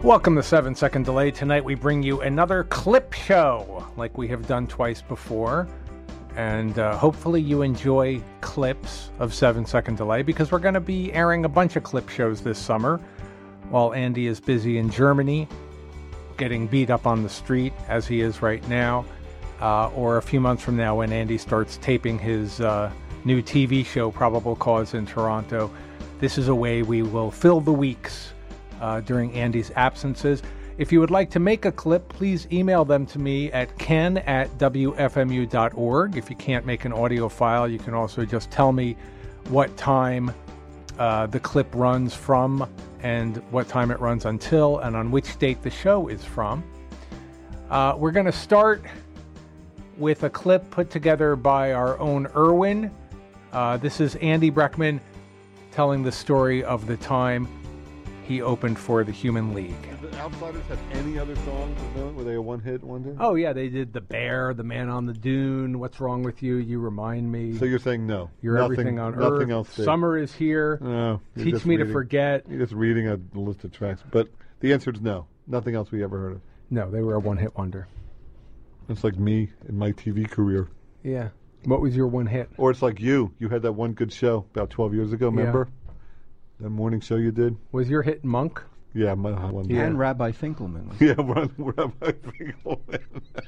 Welcome to 7 Second Delay. Tonight we bring you another clip show like we have done twice before. And hopefully you enjoy clips of 7 Second Delay because we're going to be airing a bunch of clip shows this summer while Andy is busy in Germany getting beat up on the street as he is right now, or a few months from now when Andy starts taping his new TV show, Probable Cause, in Toronto. This is a way we will fill the weeks during Andy's absences. If you would like to make a clip, please email them to me at ken@wfmu.org. If you can't make an audio file, you can also just tell me what time the clip runs from and what time it runs until and on which date the show is from. We're going to start with a clip put together by our own Erwin. This is Andy Breckman telling the story of the time he opened for the Human League. Did the Outsiders have any other songs? Were they a one-hit wonder? Oh, yeah, they did The Bear, The Man on the Dune, What's Wrong With You, You Remind Me. So you're saying no? You're nothing, Everything on Earth. Nothing else did. Summer is Here. No. Teach Me to Forget. You're just reading a list of tracks. But the answer is no. Nothing else we ever heard of. No, they were a one-hit wonder. It's like me in my TV career. Yeah. What was your one hit? Or it's like you. You had that one good show about 12 years ago, remember? Yeah. That morning show you did? Was your hit Monk? Yeah, my one. Yeah. And Rabbi Finkelman. Yeah, Rabbi Finkelman.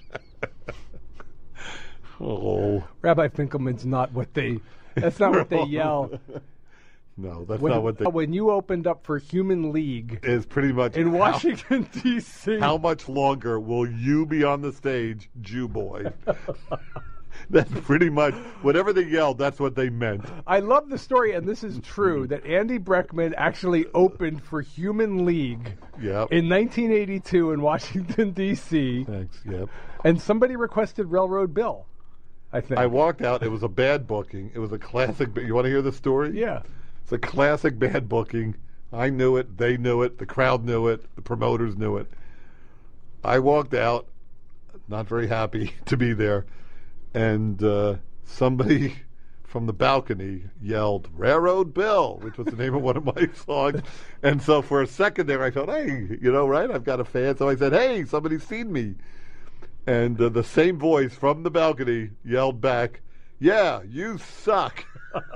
Oh. Rabbi Finkelman's not what they... That's not what they yell. No, that's not what they... When you opened up for Human League... Is pretty much... In Washington, D.C. How much longer will you be on the stage, Jew boy? That's pretty much, whatever they yelled, that's what they meant. I love the story, and this is true, that Andy Breckman actually opened for Human League in 1982 in Washington, D.C. Thanks, yep. And somebody requested Railroad Bill, I think. I walked out. It was a bad booking. It was a classic. You want to hear the story? Yeah. It's a classic bad booking. I knew it. They knew it. The crowd knew it. The promoters knew it. I walked out, not very happy to be there. And somebody from the balcony yelled, Railroad Bill, which was the name of one of my songs. And so for a second there, I thought, hey, right, I've got a fan. So I said, hey, somebody's seen me. And the same voice from the balcony yelled back, yeah, you suck.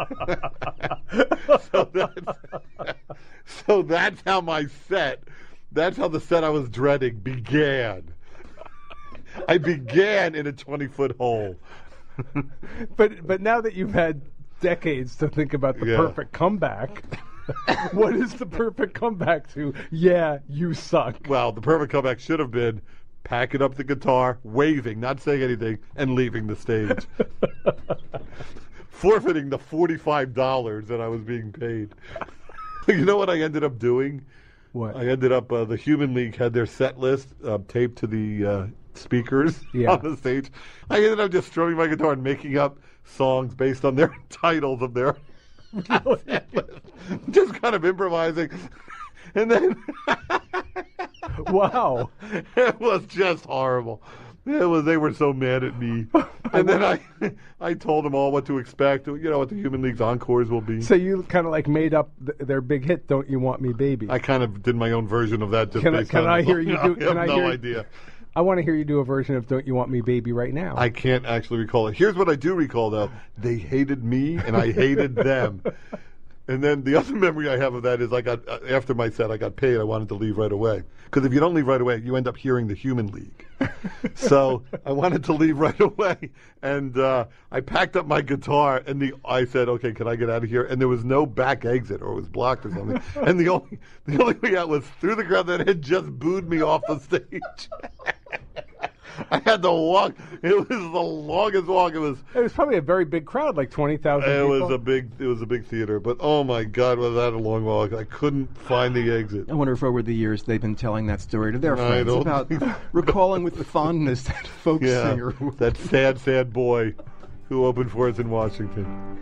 So that's how my set, that's how the set I was dreading began. I began in a 20-foot hole. But now that you've had decades to think about the perfect comeback, what is the perfect comeback to, yeah, you suck? Well, the perfect comeback should have been packing up the guitar, waving, not saying anything, and leaving the stage. Forfeiting the $45 that I was being paid. You know what I ended up doing? What? I ended up, the Human League had their set list taped to the speakers on the stage. I ended up just strumming my guitar and making up songs based on their titles of their just kind of improvising. And then wow. It was just horrible. They were so mad at me. And then I told them all what to expect, what the Human League's encores will be. So you kind of like made up their big hit, Don't You Want Me Baby. I kind of did my own version of that. Can I hear you do? I have no idea. I want to hear you do a version of Don't You Want Me Baby right now. I can't actually recall it. Here's what I do recall, though. They hated me, and I hated them. And then the other memory I have of that is after my set, I got paid. I wanted to leave right away. Because if you don't leave right away, you end up hearing the Human League. So I wanted to leave right away. And I packed up my guitar, and I said, okay, can I get out of here? And there was no back exit, or it was blocked or something. And the only way out was through the crowd that had just booed me off the stage. I had to walk. It was the longest walk. It was probably a very big crowd, like 20,000 people. It was a big theater, but oh my God, was that a long walk? I couldn't find the exit. I wonder if over the years they've been telling that story to their friends about recalling with fondness that folk singer. That sad boy who opened for us in Washington.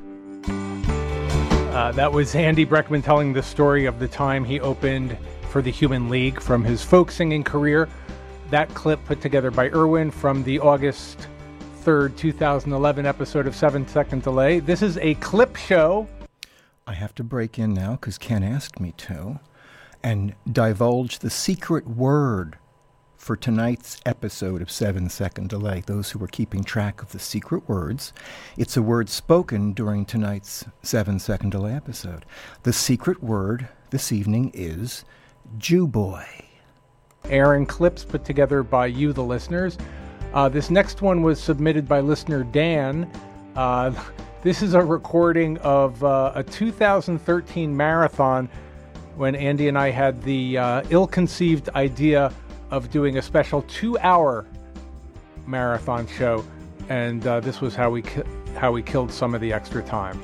That was Andy Breckman telling the story of the time he opened for the Human League from his folk singing career. That clip put together by Erwin from the August 3rd, 2011 episode of 7 Second Delay. This is a clip show. I have to break in now because Ken asked me to. and divulge the secret word for tonight's episode of 7 Second Delay. Those who are keeping track of the secret words, it's a word spoken during tonight's 7 Second Delay episode. The secret word this evening is Jew boy. Aaron, clips put together by you, the listeners. This next one was submitted by listener Dan. This is a recording of a 2013 marathon when Andy and I had the ill-conceived idea of doing a special 2-hour marathon show, and this was how we killed some of the extra time.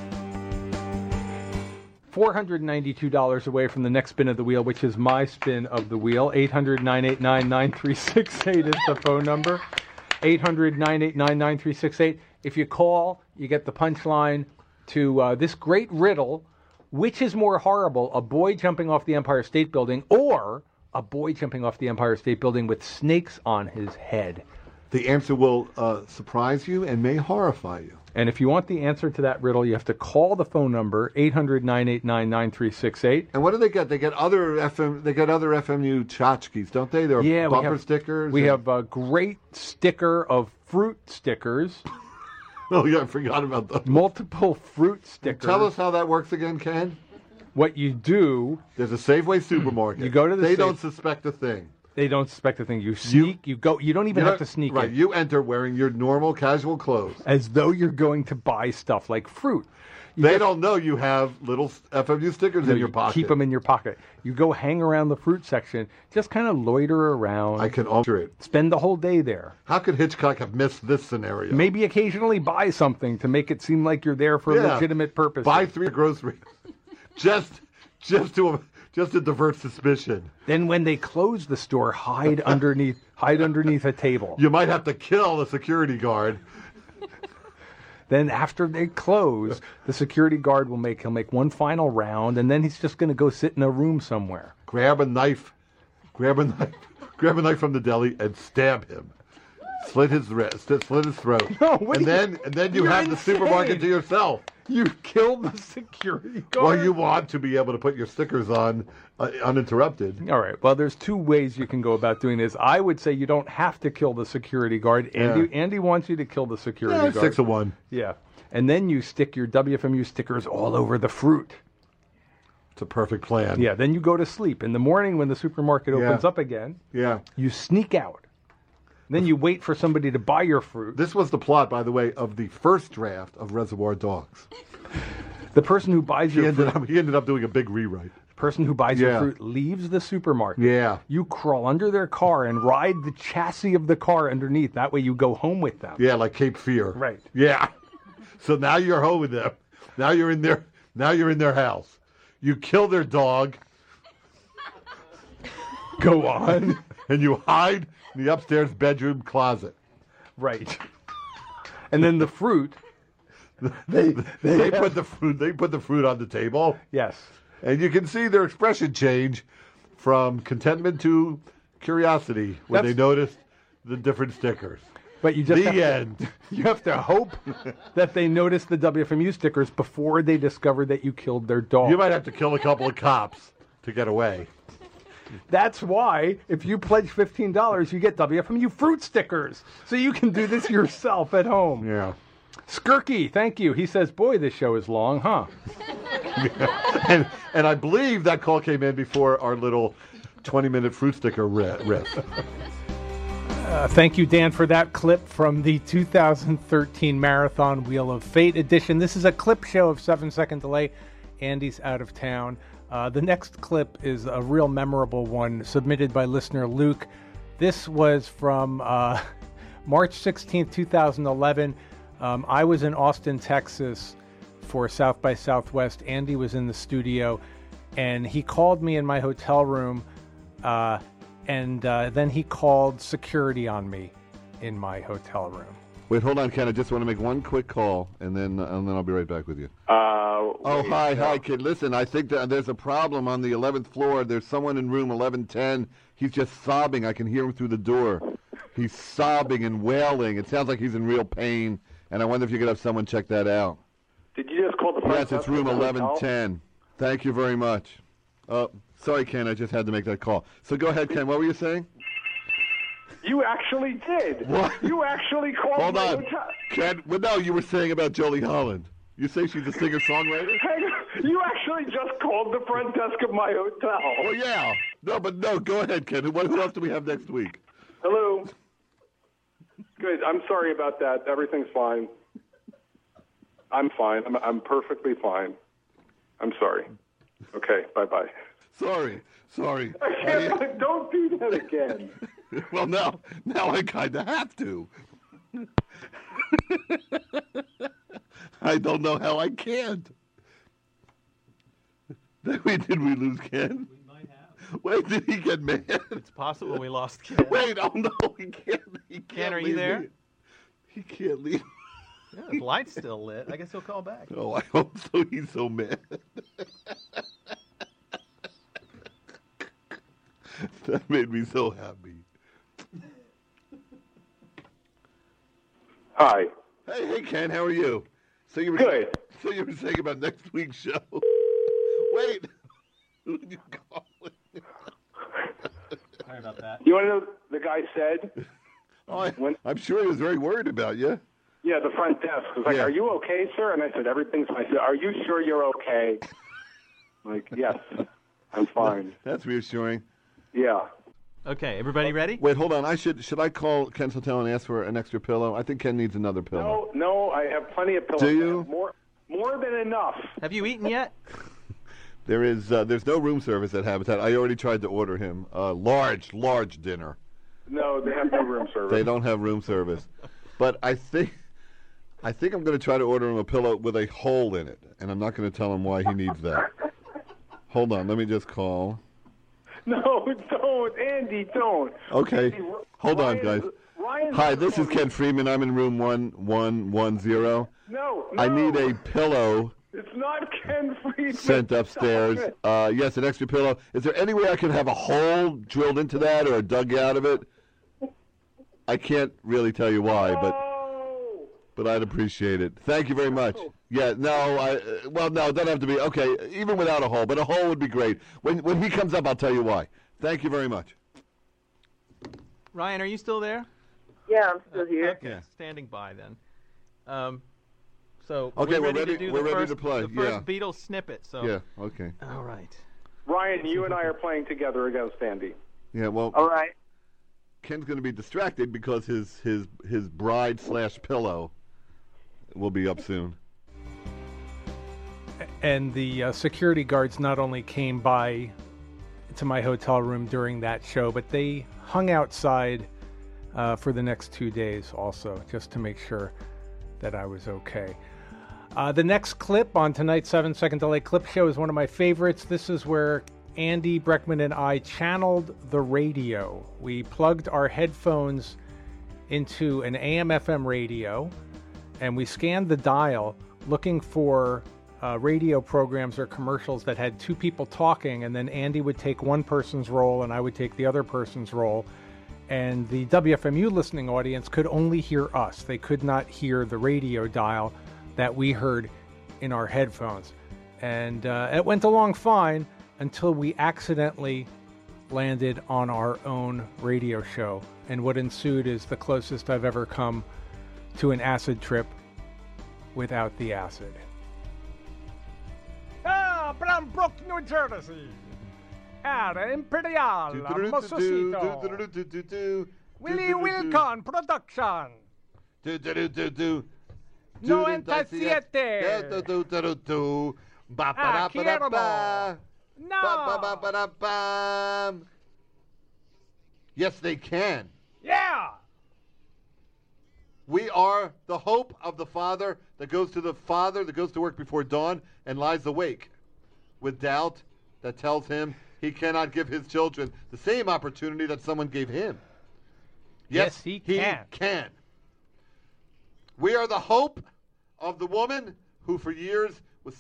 $492 away from the next spin of the wheel, which is my spin of the wheel. 800-989-9368 is the phone number. 800-989-9368. If you call, you get the punchline to this great riddle: which is more horrible, a boy jumping off the Empire State Building or a boy jumping off the Empire State Building with snakes on his head? The answer will surprise you and may horrify you. And if you want the answer to that riddle, you have to call the phone number 800-989-9368. And what do they get? They get other FMU tchotchkes, don't they? They're bumper stickers. We have a great sticker of fruit stickers. Oh yeah, I forgot about those. Multiple fruit stickers. Tell us how that works again, Ken. What you do? There's a Safeway supermarket. You go to the. They don't suspect a thing. They don't suspect a thing. You sneak. You go. You don't even have to sneak. Right. In. You enter wearing your normal casual clothes, as though you're going to buy stuff like fruit. They don't know you have little FMU stickers in your pocket. Keep them in your pocket. You go hang around the fruit section. Just kind of loiter around. I can alter it. Spend the whole day there. How could Hitchcock have missed this scenario? Maybe occasionally buy something to make it seem like you're there for legitimate purposes. Buy 3 groceries, just to divert suspicion. Then when they close the store, hide underneath a table. You might have to kill the security guard. Then after they close, the security guard will make one final round, and then he's just going to go sit in a room somewhere. Grab a knife from the deli and stab him. Slit his throat. No, and then you have the supermarket to yourself. You killed the security guard. Well, you want to be able to put your stickers on uninterrupted. All right. Well, there's 2 ways you can go about doing this. I would say you don't have to kill the security guard. Andy wants you to kill the security guard. 6 of 1. Yeah. And then you stick your WFMU stickers all over the fruit. It's a perfect plan. Yeah. Then you go to sleep. In the morning when the supermarket opens up again, you sneak out. Then you wait for somebody to buy your fruit. This was the plot, by the way, of the first draft of Reservoir Dogs. The person who buys your fruit... He ended up doing a big rewrite. The person who buys your fruit leaves the supermarket. Yeah. You crawl under their car and ride the chassis of the car underneath. That way you go home with them. Yeah, like Cape Fear. Right. Yeah. So now you're home with them. Now you're in their house. You kill their dog. Go on. And you hide in the upstairs bedroom closet. Right. And then the fruit, they put the fruit on the table. Yes. And you can see their expression change from contentment to curiosity when they notice the different stickers. But you just end. You have to hope that they notice the WFMU stickers before they discover that you killed their dog. You might have to kill a couple of cops to get away. That's why, if you pledge $15, you get WFMU fruit stickers. So you can do this yourself at home. Yeah. Skirky, thank you. He says, boy, this show is long, huh? And I believe that call came in before our little 20-minute fruit sticker riff. Thank you, Dan, for that clip from the 2013 Marathon Wheel of Fate edition. This is a clip show of 7 Second Delay. Andy's out of town. The next clip is a real memorable one submitted by listener Luke. This was from March 16th, 2011. I was in Austin, Texas for South by Southwest. Andy was in the studio, and he called me in my hotel room, and then he called security on me in my hotel room. Wait, hold on, Ken. I just want to make one quick call, and then I'll be right back with you. Hi, kid. Listen, I think that there's a problem on the 11th floor. There's someone in room 1110. He's just sobbing. I can hear him through the door. He's sobbing and wailing. It sounds like he's in real pain, and I wonder if you could have someone check that out. Did you just call the front Yes, it's room 1110. Thank you very much. Sorry, Ken. I just had to make that call. So go ahead, Ken. What were you saying? You actually did. What? You actually called Hold my on. hotel. Ken, well, no, you were saying about Jolie Holland. You say she's a singer-songwriter? Hang on. You actually just called the front desk of my hotel. Well, yeah. No, go ahead, Ken. Who else do we have next week? Hello. Good. I'm sorry about that. Everything's fine. I'm fine. I'm perfectly fine. I'm sorry. Okay. Bye-bye. Sorry. Don't do that again. Well, now I kind of have to. I don't know how I can't. Did we lose Ken? We might have. Wait, did he get mad? It's possible we lost Ken. Wait, oh no, he can't. Ken, are you leave there? me. He can't leave. Yeah, the light's still lit. I guess he'll call back. Oh, I hope so. He's so mad. That made me so happy. Hi. Hey, Ken, how are you? So you were Good. So you were saying about next week's show. Wait. Who did you call? Sorry about that. You want to know what the guy said? I'm sure he was very worried about you. Yeah, the front desk was like, Yeah. "Are you okay, sir?" And I said, "Everything's fine." I said, "Are you sure you're okay?" Like, yes, I'm fine. That's reassuring. Yeah. Okay, everybody ready? Wait, hold on. Should I call Ken's Hotel and ask for an extra pillow? I think Ken needs another pillow. No, I have plenty of pillows. Do you? More than enough. Have you eaten yet? There's no room service at Habitat. I already tried to order him a large dinner. No, they have no room service. They don't have room service. But I think I'm going to try to order him a pillow with a hole in it, and I'm not going to tell him why he needs that. Hold on, let me just call. No, don't, Andy, don't. Okay, Andy, hold on, Ryan- guys. Ryan's Hi, this is calling. Ken Freeman. I'm in room 1110. No, I need a pillow It's not Ken Friedman. sent upstairs. Stop it. Yes, an extra pillow. Is there any way I can have a hole drilled into that or dug out of it? I can't really tell you why, No. but I'd appreciate it. Thank you very much. Yeah, no, no, it doesn't have to be. Okay, even without a hole, but a hole would be great. When he comes up, I'll tell you why. Thank you very much. Ryan, are you still there? Yeah, I'm still here. Okay, Yeah. standing by then. So Okay, we're ready- to do we're the ready first, to play, The first yeah. Beatles snippet. So Yeah, okay. All right. Ryan, you and I are playing together against Andy. Yeah, well, All right. Ken's going to be distracted because his bride / pillow will be up soon. And the security guards not only came by to my hotel room during that show, but they hung outside for the next 2 days also, just to make sure that I was okay. The next clip on tonight's 7-second delay clip show is one of my favorites. This is where Andy Breckman and I channeled the radio. We plugged our headphones into an AM/FM radio, and we scanned the dial looking for radio programs or commercials that had two people talking, and then Andy would take one person's role and I would take the other person's role. And the WFMU listening audience could only hear us. They could not hear the radio dial that we heard in our headphones. And it went along fine until we accidentally landed on our own radio show. And what ensued is the closest I've ever come to an acid trip without the acid. Brombrook, New Jersey. Era Imperial, Mososito. Willie Wilcon Production. 97. No. Yes, they can. Yeah. We are the hope of the father that goes to work before dawn and lies awake with doubt that tells him he cannot give his children the same opportunity that someone gave him. Yes, he can. We are the hope of the woman who for years was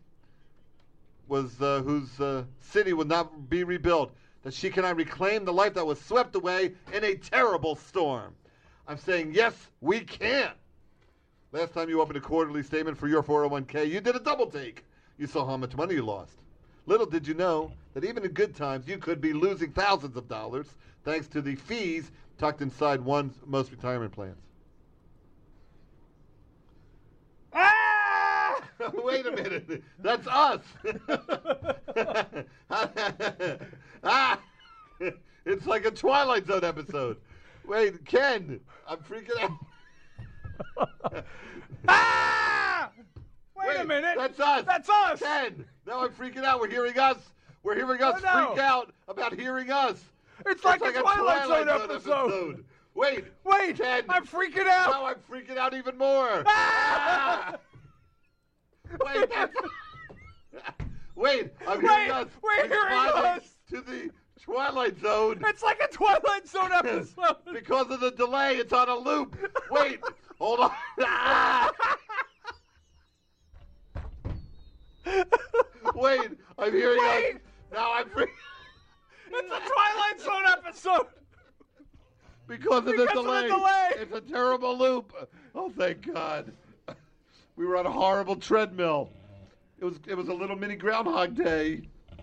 whose city would not be rebuilt, that she cannot reclaim the life that was swept away in a terrible storm. I'm saying, yes, we can. Last time you opened a quarterly statement for your 401k, you did a double take. You saw how much money you lost. Little did you know that even in good times, you could be losing thousands of dollars thanks to the fees tucked inside most retirement plans. Ah! Wait a minute. That's us. Ah! It's like a Twilight Zone episode. Wait, Ken, I'm freaking out. Ah! Wait a minute. That's us. That's us. Ken, now I'm freaking out. We're hearing us. We're hearing us freak out about hearing us. It's like a Twilight Zone episode. Wait, Ken, I'm freaking out. Now I'm freaking out even more. Ah! Wait, wait, I'm hearing us. We're hearing us. To the Twilight Zone. It's like a Twilight Zone episode. Because of the delay, it's on a loop. Wait, hold on. Ah! Wait, I'm hearing us. Now I'm freaking. It's a Twilight Zone episode. Because of the delay. It's a terrible loop. Oh, thank God. We were on a horrible treadmill. It was a little mini Groundhog Day.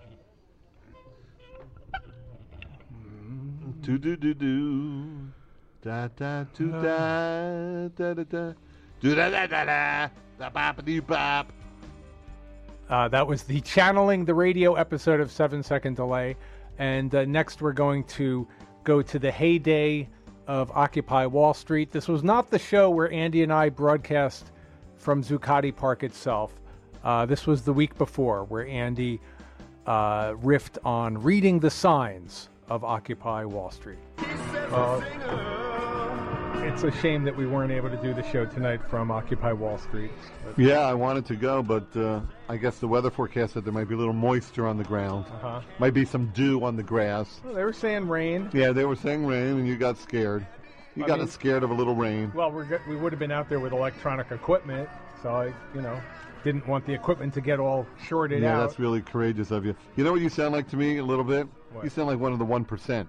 Do do do do, da da do da da da da, do da da da da, da bop dee bop. That was the Channeling the Radio episode of 7 Second Delay. And next we're going to go to the heyday of Occupy Wall Street. This was not the show where Andy and I broadcast from Zuccotti Park itself. This was the week before, where Andy riffed on reading the signs of Occupy Wall Street. It's a shame that we weren't able to do the show tonight from Occupy Wall Street. Yeah, I wanted to go, but I guess the weather forecast said there might be a little moisture on the ground. Might be some dew on the grass. Well, they were saying rain. Yeah, they were saying rain, and you got scared. You got scared of a little rain. Well, we would have been out there with electronic equipment, so I, didn't want the equipment to get all shorted out. Yeah, that's really courageous of you. You know what you sound like to me a little bit? What? You sound like one of the 1%.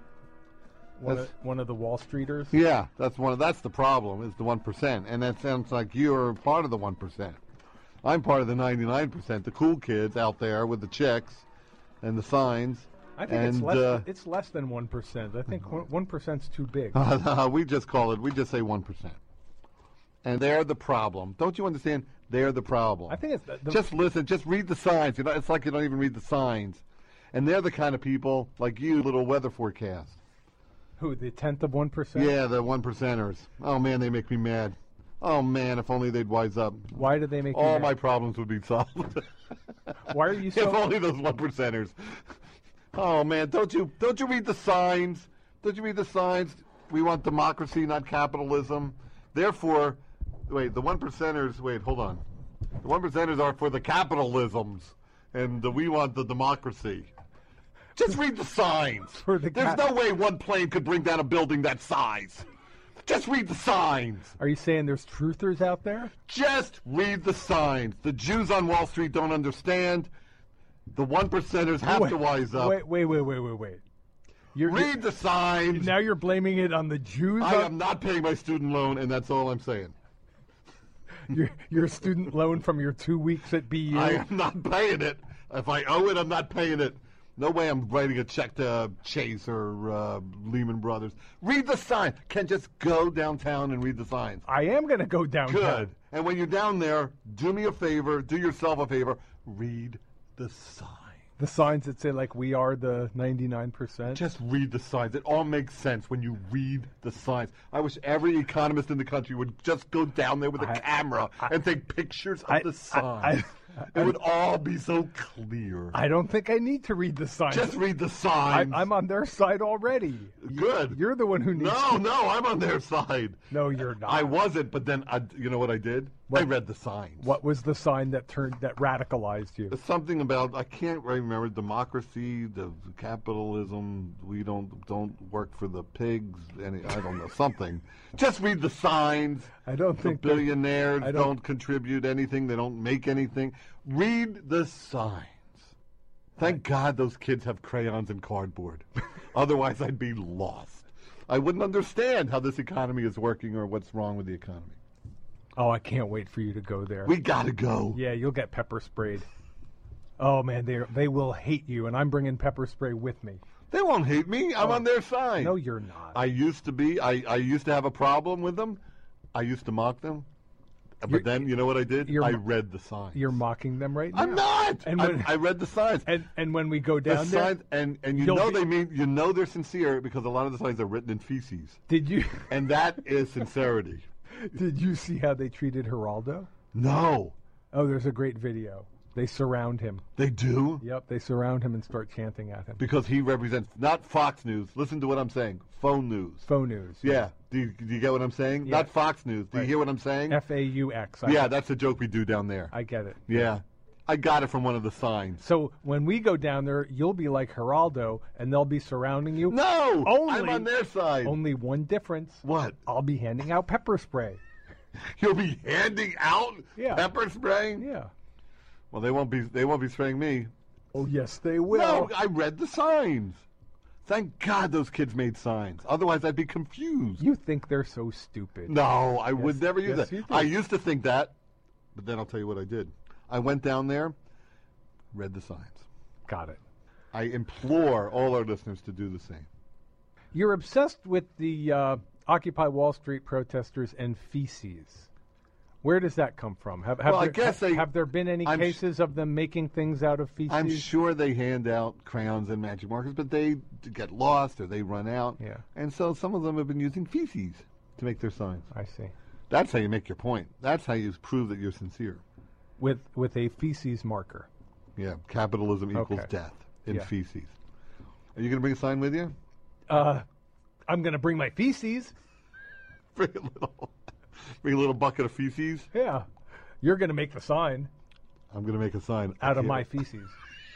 One of the Wall Streeters? Yeah, that's the problem, is the 1%. And that sounds like you're part of the 1%. I'm part of the 99%, the cool kids out there with the checks and the signs. I think it's less than 1%. I think 1%'s too big. We just say 1%. And they're the problem. Don't you understand? They're the problem. I think it's just listen, just read the signs. It's like you don't even read the signs. And they're the kind of people like you, little weather forecast. Who, the 10th of 1%? Yeah, the 1%ers. Oh man, they make me mad. Oh man, if only they'd wise up. Why do they make you all mad? My problems would be solved. Why are you so? If only those 1%ers. Oh man, don't you read the signs? Don't you read the signs? We want democracy, not capitalism. Therefore, wait, the 1%ers. Wait, hold on. The 1%ers are for the capitalisms, and we want the democracy. Just read the signs. There's no way one plane could bring down a building that size. Just read the signs. Are you saying there's truthers out there? Just read the signs. The Jews on Wall Street don't understand. The 1%ers have to wise up. Wait. Read the signs. Now you're blaming it on the Jews? I am not paying my student loan, and that's all I'm saying. Your student loan from your 2 weeks at BU? I am not paying it. If I owe it, I'm not paying it. No way I'm writing a check to Chase or Lehman Brothers. Read the sign. Ken, just go downtown and read the signs. I am going to go downtown. Good. And when you're down there, do me a favor, do yourself a favor, read the signs. The signs that say, like, we are the 99%? Just read the signs. It all makes sense when you read the signs. I wish every economist in the country would just go down there with a camera and take pictures of the signs. It would all be so clear. I don't think I need to read the signs. Just read the signs. I'm on their side already. Good. You're the one who needs to. No, I'm on their side. No, you're not. I wasn't, but then, you know what I did? I read the signs. What was the sign that radicalized you? Something about, I can't remember, democracy, the capitalism, we don't work for the pigs, I don't know, something. Just read the signs. I don't think the billionaires don't contribute anything. They don't make anything. Read the signs. Thank God those kids have crayons and cardboard. Otherwise, I'd be lost. I wouldn't understand how this economy is working or what's wrong with the economy. Oh, I can't wait for you to go there. We gotta go. Yeah, you'll get pepper sprayed. Oh man, they will hate you, and I'm bringing pepper spray with me. They won't hate me. I'm on their side. No, you're not. I used to be. I used to have a problem with them. I used to mock them. But then, you know what I did? I read the signs. You're mocking them right now. I'm not. And when, I read the signs. And when we go down there, signs, and you know they mean, you know they're sincere because a lot of the signs are written in feces. Did you? And that is sincerity. Did you see how they treated Geraldo? No. Oh, there's a great video. They surround him. They do? Yep, they surround him and start chanting at him. Because he represents, not Fox News. Listen to what I'm saying. Phone news. Phone news. Yeah. Do you get what I'm saying? Yeah. Not Fox News. Do you hear what I'm saying? F-A-U-X. Yeah, that's a joke we do down there. I get it. Yeah. I got it from one of the signs. So when we go down there, you'll be like Geraldo, and they'll be surrounding you. No! I'm on their side. Only one difference. What? I'll be handing out pepper spray. You'll be handing out pepper spray? Yeah. Well, they won't be spraying me. Oh, yes, they will. No, I read the signs. Thank God those kids made signs. Otherwise, I'd be confused. You think they're so stupid. No, I would never use that. You do. I used to think that, but then I'll tell you what I did. I went down there, read the signs. Got it. I implore all our listeners to do the same. You're obsessed with the Occupy Wall Street protesters and feces. Where does that come from? Have there been any cases of them making things out of feces? I'm sure they hand out crayons and magic markers, but they get lost or they run out. Yeah. And so some of them have been using feces to make their signs. I see. That's how you make your point. That's how you prove that you're sincere. With a feces marker. Yeah. Capitalism equals death in feces. Are you going to bring a sign with you? I'm going to bring my feces. Bring a little bucket of feces? Yeah. You're going to make the sign. I'm going to make a sign. Out of my feces.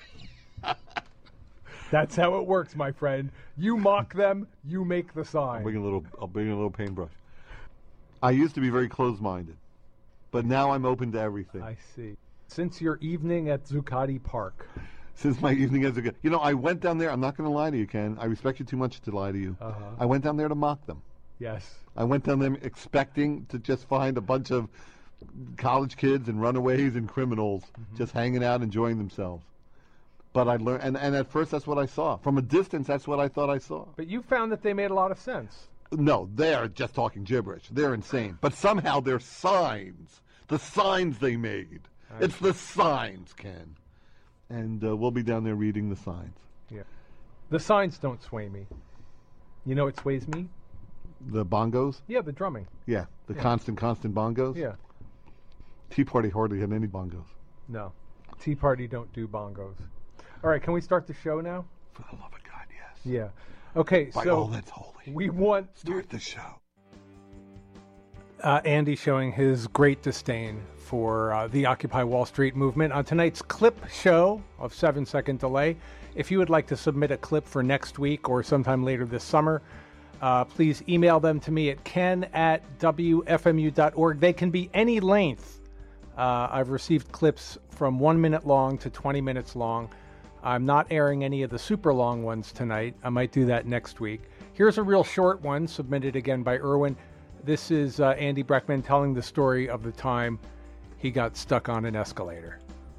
That's how it works, my friend. You mock them, you make the sign. I'll bring a little paintbrush. I used to be very closed-minded, but now I'm open to everything. I see. Since your evening at Zuccotti Park. Since my evening at Zuccotti. You know, I went down there. I'm not going to lie to you, Ken. I respect you too much to lie to you. I went down there to mock them. Yes. I went down there expecting to just find a bunch of college kids and runaways and criminals just hanging out, enjoying themselves. But I learned, and at first that's what I saw. From a distance, that's what I thought I saw. But you found that they made a lot of sense. No, they're just talking gibberish. They're insane. But somehow they're signs. The signs they made. It's the signs, Ken. And we'll be down there reading the signs. Yeah. The signs don't sway me. You know what sways me? The bongos? Yeah, the drumming. Yeah, the constant bongos? Yeah. Tea Party hardly had any bongos. No. Tea Party don't do bongos. All right, can we start the show now? For the love of God, yes. Yeah. Okay, By so all that's holy. We want... Start the show. Andy showing his great disdain for the Occupy Wall Street movement on tonight's clip show of 7 Second Delay. If you would like to submit a clip for next week or sometime later this summer, please email them to me at ken@wfmu.org. They can be any length. I've received clips from 1 minute long to 20 minutes long. I'm not airing any of the super long ones tonight. I might do that next week. Here's a real short one submitted again by Irwin. This is Andy Breckman telling the story of the time he got stuck on an escalator.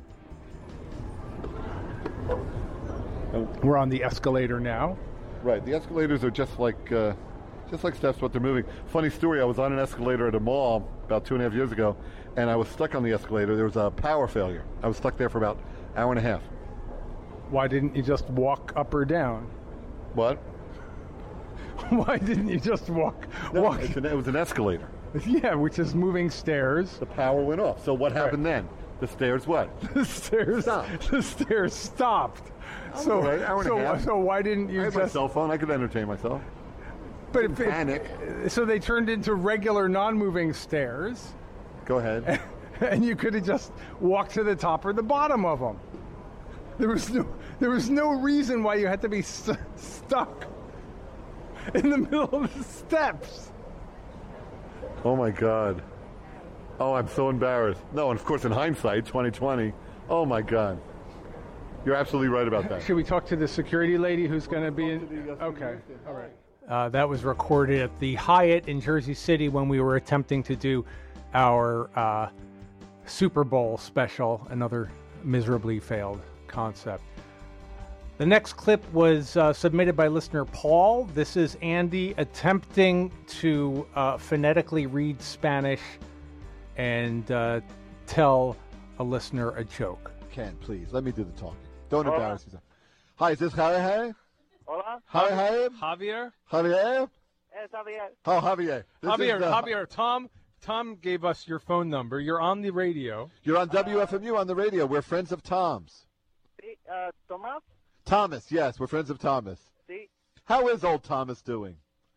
We're on the escalator now. Right. The escalators are just like steps, but they're moving. Funny story, I was on an escalator at a mall about 2.5 years ago, and I was stuck on the escalator. There was a power failure. I was stuck there for about an hour and a half. Why didn't you just walk up or down? What? Why didn't you just walk? It was an escalator. Yeah, which is moving stairs. The power went off. So what happened then? The stairs what? The stairs stopped. The stairs stopped. So, right, hour and a half. So why didn't you I had my cell phone. I could entertain myself. But if panic. So they turned into regular non-moving stairs. Go ahead. And you could have just walked to the top or the bottom of them. There was no reason why you had to be stuck in the middle of the steps. Oh my God. Oh, I'm so embarrassed. No, and of course in hindsight, 2020, oh my God. You're absolutely right about that. Should we talk to the security lady who's going to be in? Okay, all right. That was recorded at the Hyatt in Jersey City when we were attempting to do our Super Bowl special, another miserably failed concept. The next clip was submitted by listener Paul. This is Andy attempting to phonetically read Spanish and tell a listener a joke. Ken, please, let me do the talking. Don't embarrass yourself. Hi, is this Javier? Hola. Javier? Javier? Javier? Yes, Javier. Oh, Javier. Javier, Tom gave us your phone number. You're on the radio. You're on WFMU on the radio. We're friends of Tom's. Sí, Tomás. Thomas, yes, we're friends of Thomas. Sí. How is old Thomas doing?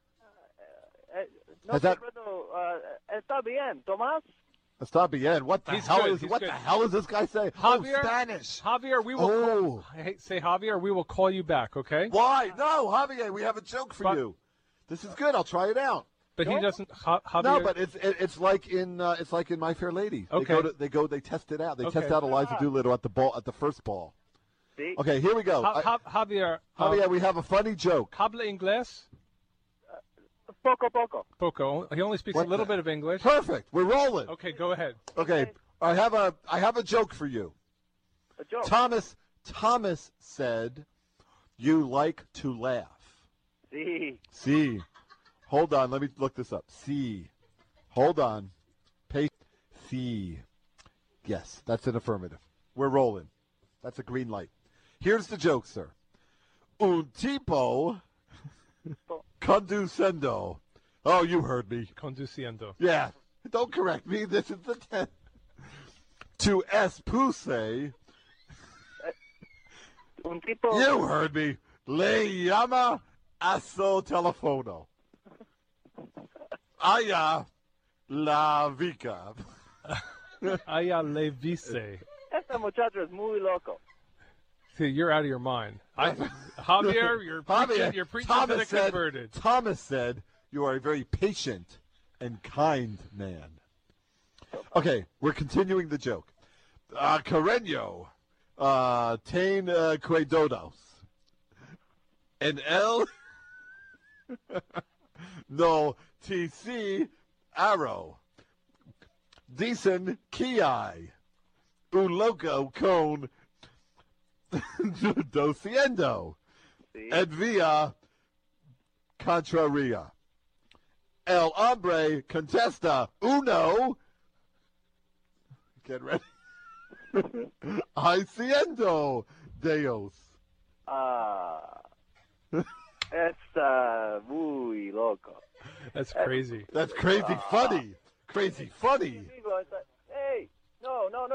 No, está bien. Tomás. Está bien. What the He's hell good, is he's what good. the hell is this guy saying? Javier? Oh, Spanish. Javier, we will say Javier, we will call you back, okay? Why? No, Javier, we have a joke for you. This is good. I'll try it out. But he doesn't. Javier. No, but it's like in My Fair Lady. Okay. They test it out. They Okay. test out Eliza Doolittle at the first ball. Sí. Okay, here we go. Javier. Javier, we have a funny joke. Habla inglés? Poco. Poco. He only speaks What a little the- bit of English. Perfect. We're rolling. Okay, go ahead. Okay, I have a joke for you. A joke. Thomas said, "You like to laugh." Sí. See. Hold on, let me look this up. See. Hold on. See. Yes, that's an affirmative. We're rolling. That's a green light. Here's the joke, sir. Un tipo conducendo. Oh, you heard me. Conduciendo. Yeah. Don't correct me. This is the 10. To expuse. Un tipo. You heard me. Le llama a su telefono. Allá la vica. Aya le vice. Este muchacho es muy loco. See, you're out of your mind. Javier, you're preaching to the converted. Thomas said, you are a very patient and kind man. Okay, we're continuing the joke. Carreño, tain cuidados. En el no TC arrow. Dicen que hay un loco con dociendo. Sí. En vía contraria. El hombre contesta uno. Get ready. Haciendo Dios. Es muy loco. That's crazy. That's crazy funny. Crazy funny. Hey, no. No!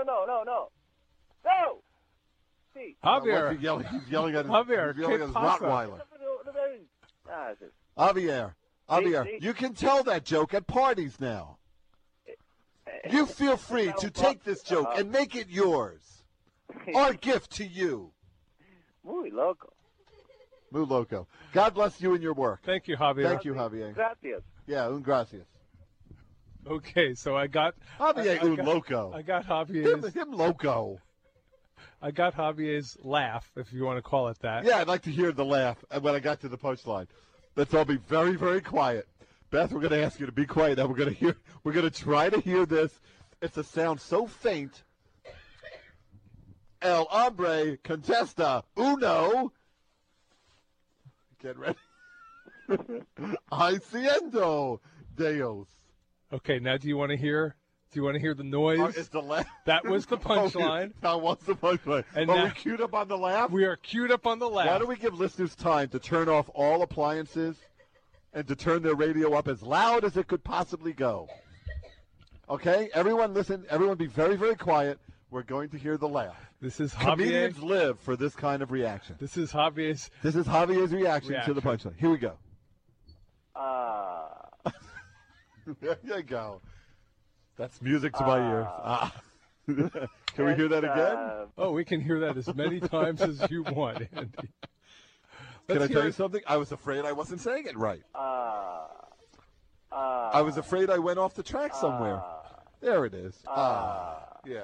Sí. Javier. What's he yelling? He's yelling at his, Javier, he's yelling at his ¿qué pasa? Rottweiler. Sí. Javier, Sí. you can tell that joke at parties now. You feel free to take this joke and make it yours. Our gift to you. Muy loco. Muy loco. God bless you and your work. Thank you, Javier. Thank you, Javier. Gracias. Yeah, un gracias. Okay, so I got Javier un loco. I got Javier's Him loco. I got Javier's laugh, if you want to call it that. Yeah, I'd like to hear the laugh when I got to the punchline. Let's all be very, very quiet. Beth, we're going to ask you to be quiet. Now we're going to try to hear this. It's a sound so faint. El hombre contesta uno. Get ready. Haciendo Dios. Okay, now do you want to hear the noise? It's the laugh. That was the punchline. That was the punchline. And Are now- we queued up on the laugh? We are queued up on the laugh. Why don't we give listeners time to turn off all appliances and to turn their radio up as loud as it could possibly go? Okay? Everyone listen. Everyone be very, very quiet. We're going to hear the laugh. This is Comedians Javier. live for this kind of reaction. This is Javier's. This is Javier's reaction to the punchline. Here we go. There you go. That's music to my ears. Can we hear that again? Oh, we can hear that as many times as you want, Andy. Can I tell hear you it. something? I was afraid I wasn't saying it right. I was afraid I went off the track somewhere. There it is. Yeah.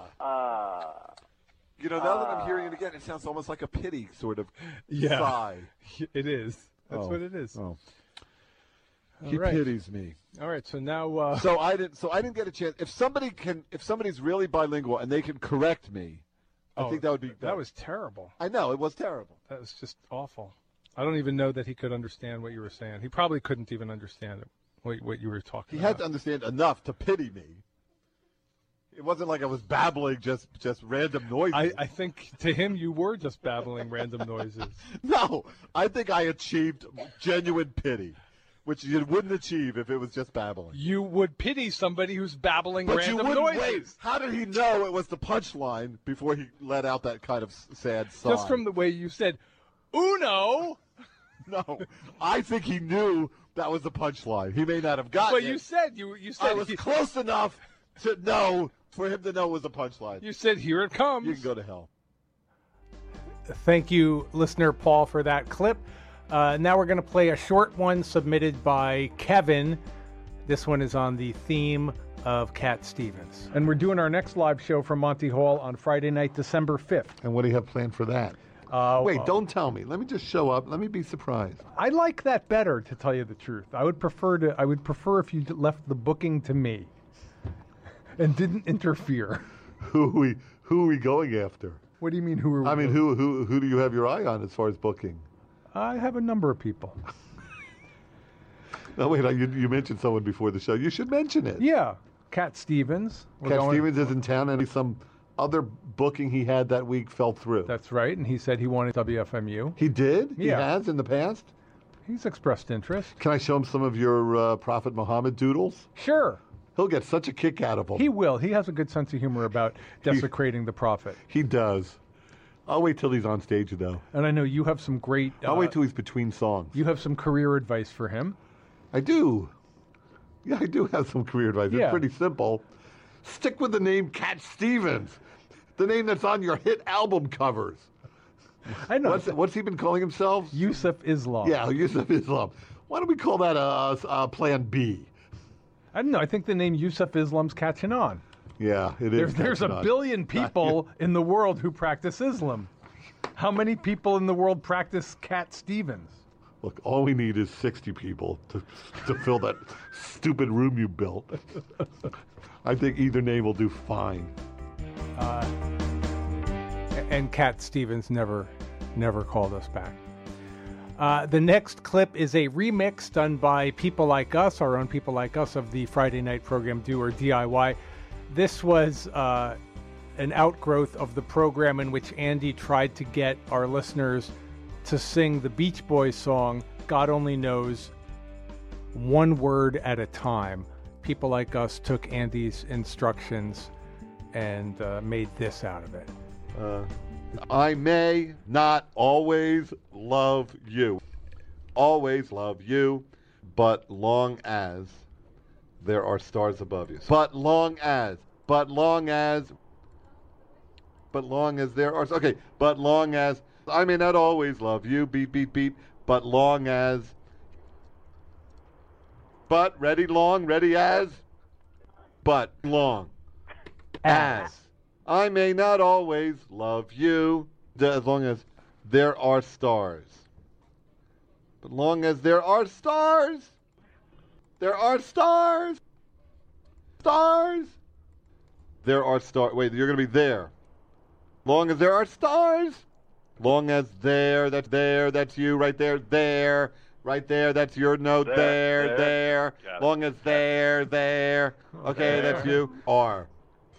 You know, now that I'm hearing it again, it sounds almost like a pity sort of Yeah. sigh. It is. That's Oh. what it is. Oh. All He right. pities me. All right, so now So I didn't get a chance. If somebody's really bilingual and they can correct me, I think that would be better. That was terrible. I know, it was terrible. That was just awful. I don't even know that he could understand what you were saying. He probably couldn't even understand it, what you were talking He about. had to understand enough to pity me. It wasn't like I was babbling just random noises. I think to him you were just babbling random noises. No, I think I achieved genuine pity, which you wouldn't achieve if it was just babbling. You would pity somebody who's babbling But random you wouldn't noises. wait. How did he know it was the punchline before he let out that kind of sad sigh? Just from the way you said, Uno. No, I think he knew that was the punchline. He may not have gotten But it. you said you said I was close enough to know for him to know it was the punchline. You said, here it comes. You can go to hell. Thank you, listener Paul, for that clip. Now we're going to play a short one submitted by Kevin. This one is on the theme of Cat Stevens. And we're doing our next live show from Monty Hall on Friday night, December 5th. And what do you have planned for that? Wait, don't tell me. Let me just show up. Let me be surprised. I like that better, to tell you the truth. I would prefer if you left the booking to me and didn't interfere. Who are we going after? What do you mean, who are we? I mean, who do you have your eye on as far as booking? I have a number of people. No, wait, you mentioned someone before the show. You should mention it. Yeah, Cat Stevens. Cat Stevens is in town, and some other booking he had that week fell through. That's right, and he said he wanted WFMU. He did? Yeah. He has in the past? He's expressed interest. Can I show him some of your Prophet Muhammad doodles? Sure. He'll get such a kick out of them. He will. He has a good sense of humor about desecrating the Prophet. He does. I'll wait till he's on stage, though. And I know you have some great... I'll wait till he's between songs. You have some career advice for him. I do. Yeah, I do have some career advice. Yeah. It's pretty simple. Stick with the name Cat Stevens, the name that's on your hit album covers. I know. What's he been calling himself? Yusuf Islam. Yeah, Yusuf Islam. Why don't we call that Plan B? I don't know. I think the name Yusuf Islam's catching on. Yeah, it is. There's a billion people in the world who practice Islam. How many people in the world practice Cat Stevens? Look, all we need is 60 people to fill that stupid room you built. I think either name will do fine. And Cat Stevens never called us back. The next clip is a remix done by People Like Us, our own People Like Us of the Friday night program Do or DIY. This was an outgrowth of the program in which Andy tried to get our listeners to sing the Beach Boys song, God Only Knows, one word at a time. People Like Us took Andy's instructions and made this out of it. I may not always love you. Always love you, but long as there are stars above you. But long as there are, okay, but long as, I may not always love you, beep, beep, beep, but long as, but ready long, ready as, but long as. I may not always love you, as long as there are stars. But long as there are stars, there are stars, stars. There are stars. Wait, you're going to be there. Long as there are stars. Long as that's you right there, right there, that's your note, there. Long as there. Okay, that's you. R.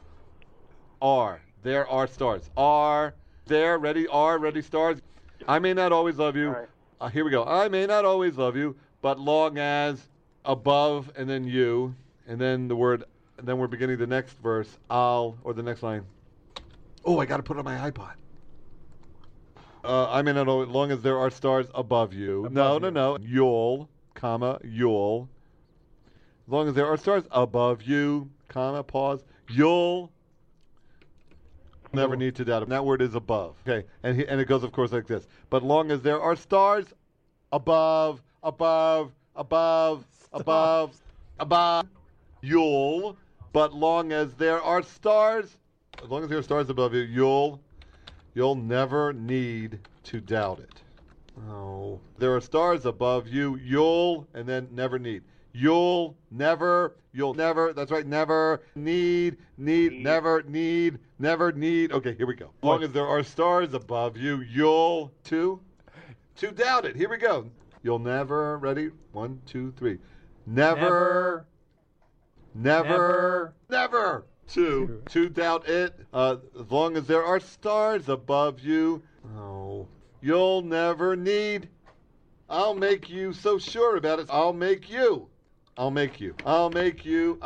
There are stars. Ready, stars. I may not always love you. Right. Here we go. I may not always love you, but long as above and then you, and then the word, and then we're beginning the next verse, or the next line. Oh, I got to put it on my iPod. I may not always, long as there are stars above you. No. You'll, comma, you'll. As long as there are stars above you, comma, pause, you'll never need to doubt it. That word is above. Okay, and it goes, of course, like this. But long as there are stars above, you'll. But long as there are stars above you, you'll never need to doubt it. Oh, there are stars above you. You'll, and then never need. You'll never, that's right, never need, never need. Okay, here we go. As long as there are stars above you, you'll, to doubt it. Here we go. You'll never, ready? 1, 2, 3. Never. To doubt it. As long as there are stars above you, you'll never need. I'll make you so sure about it. I'll make you. I'll make you. That's you.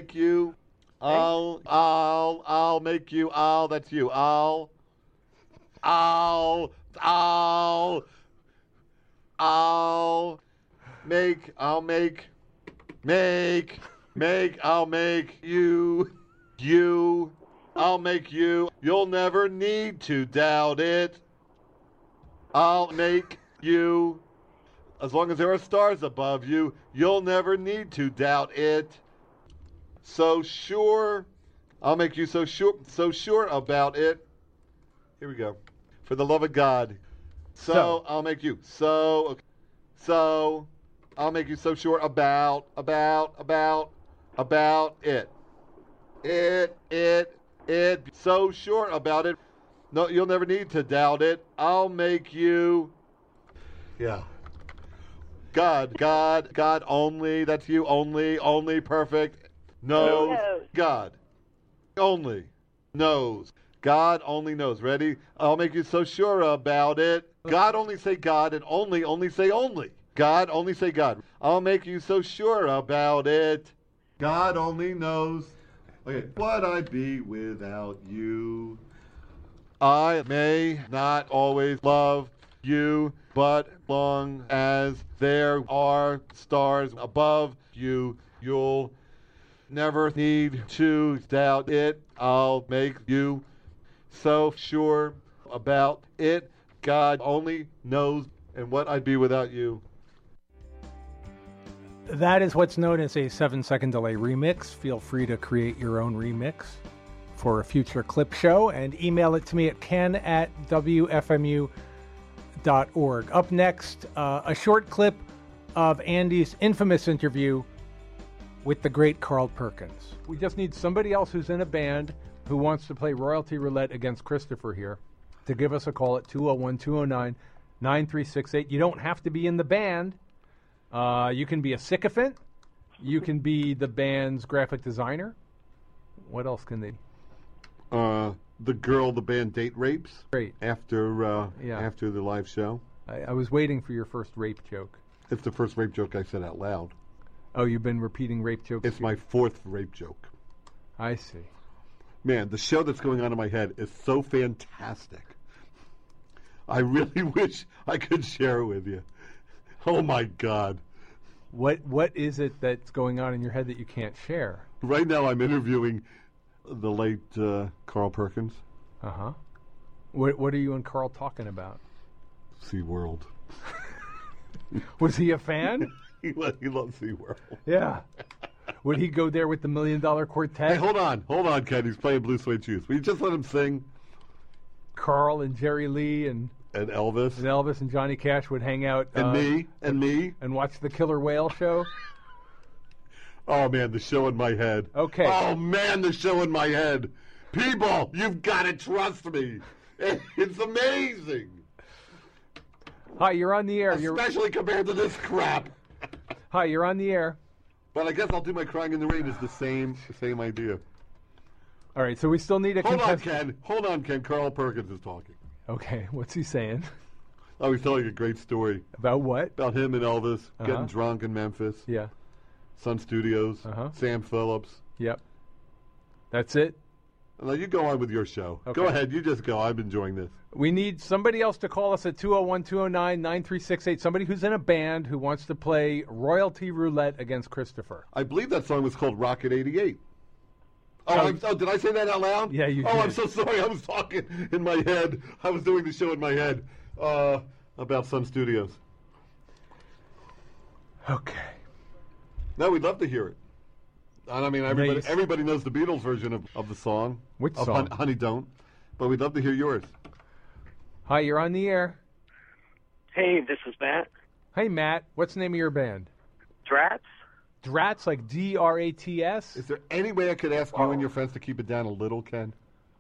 I'll make you. I'll make you. You'll never need to doubt it. I'll make you. As long as there are stars above you, you'll never need to doubt it. So sure. I'll make you so sure about it. Here we go. For the love of God. So I'll make you. So I'll make you so sure about it. It. So sure about it. No, you'll never need to doubt it. I'll make you. Yeah. God only. That's you. Only perfect. Knows. God. Only knows. God only knows. Ready? I'll make you so sure about it. God only say God and only say only. God only say God. I'll make you so sure about it. God only knows. Okay. What I'd be without you. I may not always love you, but long as there are stars above you, you'll never need to doubt it. I'll make you so sure about it. God only knows, and what I'd be without you. That is what's known as a 7-second delay remix. Feel free to create your own remix for a future clip show and email it to me at ken@wfmu.org. Up next, a short clip of Andy's infamous interview with the great Carl Perkins. We just need somebody else who's in a band who wants to play royalty roulette against Christopher here to give us a call at 201-209-9368. You don't have to be in the band. You can be a sycophant. You can be the band's graphic designer. What else can they be? The girl the band date rapes. Great. After the live show. I was waiting for your first rape joke. It's the first rape joke I said out loud. Oh, you've been repeating rape jokes? It's my fourth rape joke. I see. Man, the show that's going on in my head is so fantastic. I really wish I could share it with you. Oh, my God. What is it that's going on in your head that you can't share? Right now I'm interviewing the late Carl Perkins. Uh-huh. What are you and Carl talking about? SeaWorld. Was he a fan? He loves SeaWorld. Yeah. Would he go there with the $1 Million Quartet? Hey, hold on, Ken. He's playing Blue Suede Shoes. Will you just let him sing? Carl and Jerry Lee and Elvis. And Elvis and Johnny Cash would hang out. And me. And watch the Killer Whale show. Oh, man, the show in my head. Okay. Oh, man, the show in my head. People, you've got to trust me. It's amazing. Hi, you're on the air. Especially compared to this crap. Hi, you're on the air. But I guess I'll do my Crying in the Rain is the same idea. All right, so we still need a contestant. Hold on, Ken. Carl Perkins is talking. Okay, what's he saying? Oh, he's telling a great story. About what? About him and Elvis getting drunk in Memphis. Yeah. Sun Studios. Sam Phillips. Yep. That's it? Now you go on with your show. Okay. Go ahead. You just go. I'm enjoying this. We need somebody else to call us at 201-209-9368. Somebody who's in a band who wants to play royalty roulette against Christopher. I believe that song was called Rocket 88. Oh, did I say that out loud? Yeah, you did. Oh, I'm so sorry. I was talking in my head. I was doing the show in my head about Sun Studios. Okay. No, we'd love to hear it. And I mean, everybody knows the Beatles version of the song. Which song? Honey Don't. But we'd love to hear yours. Hi, you're on the air. Hey, this is Matt. Hey, Matt. What's the name of your band? Drats. Drats, like D-R-A-T-S? Is there any way I could ask you and your friends to keep it down a little, Ken?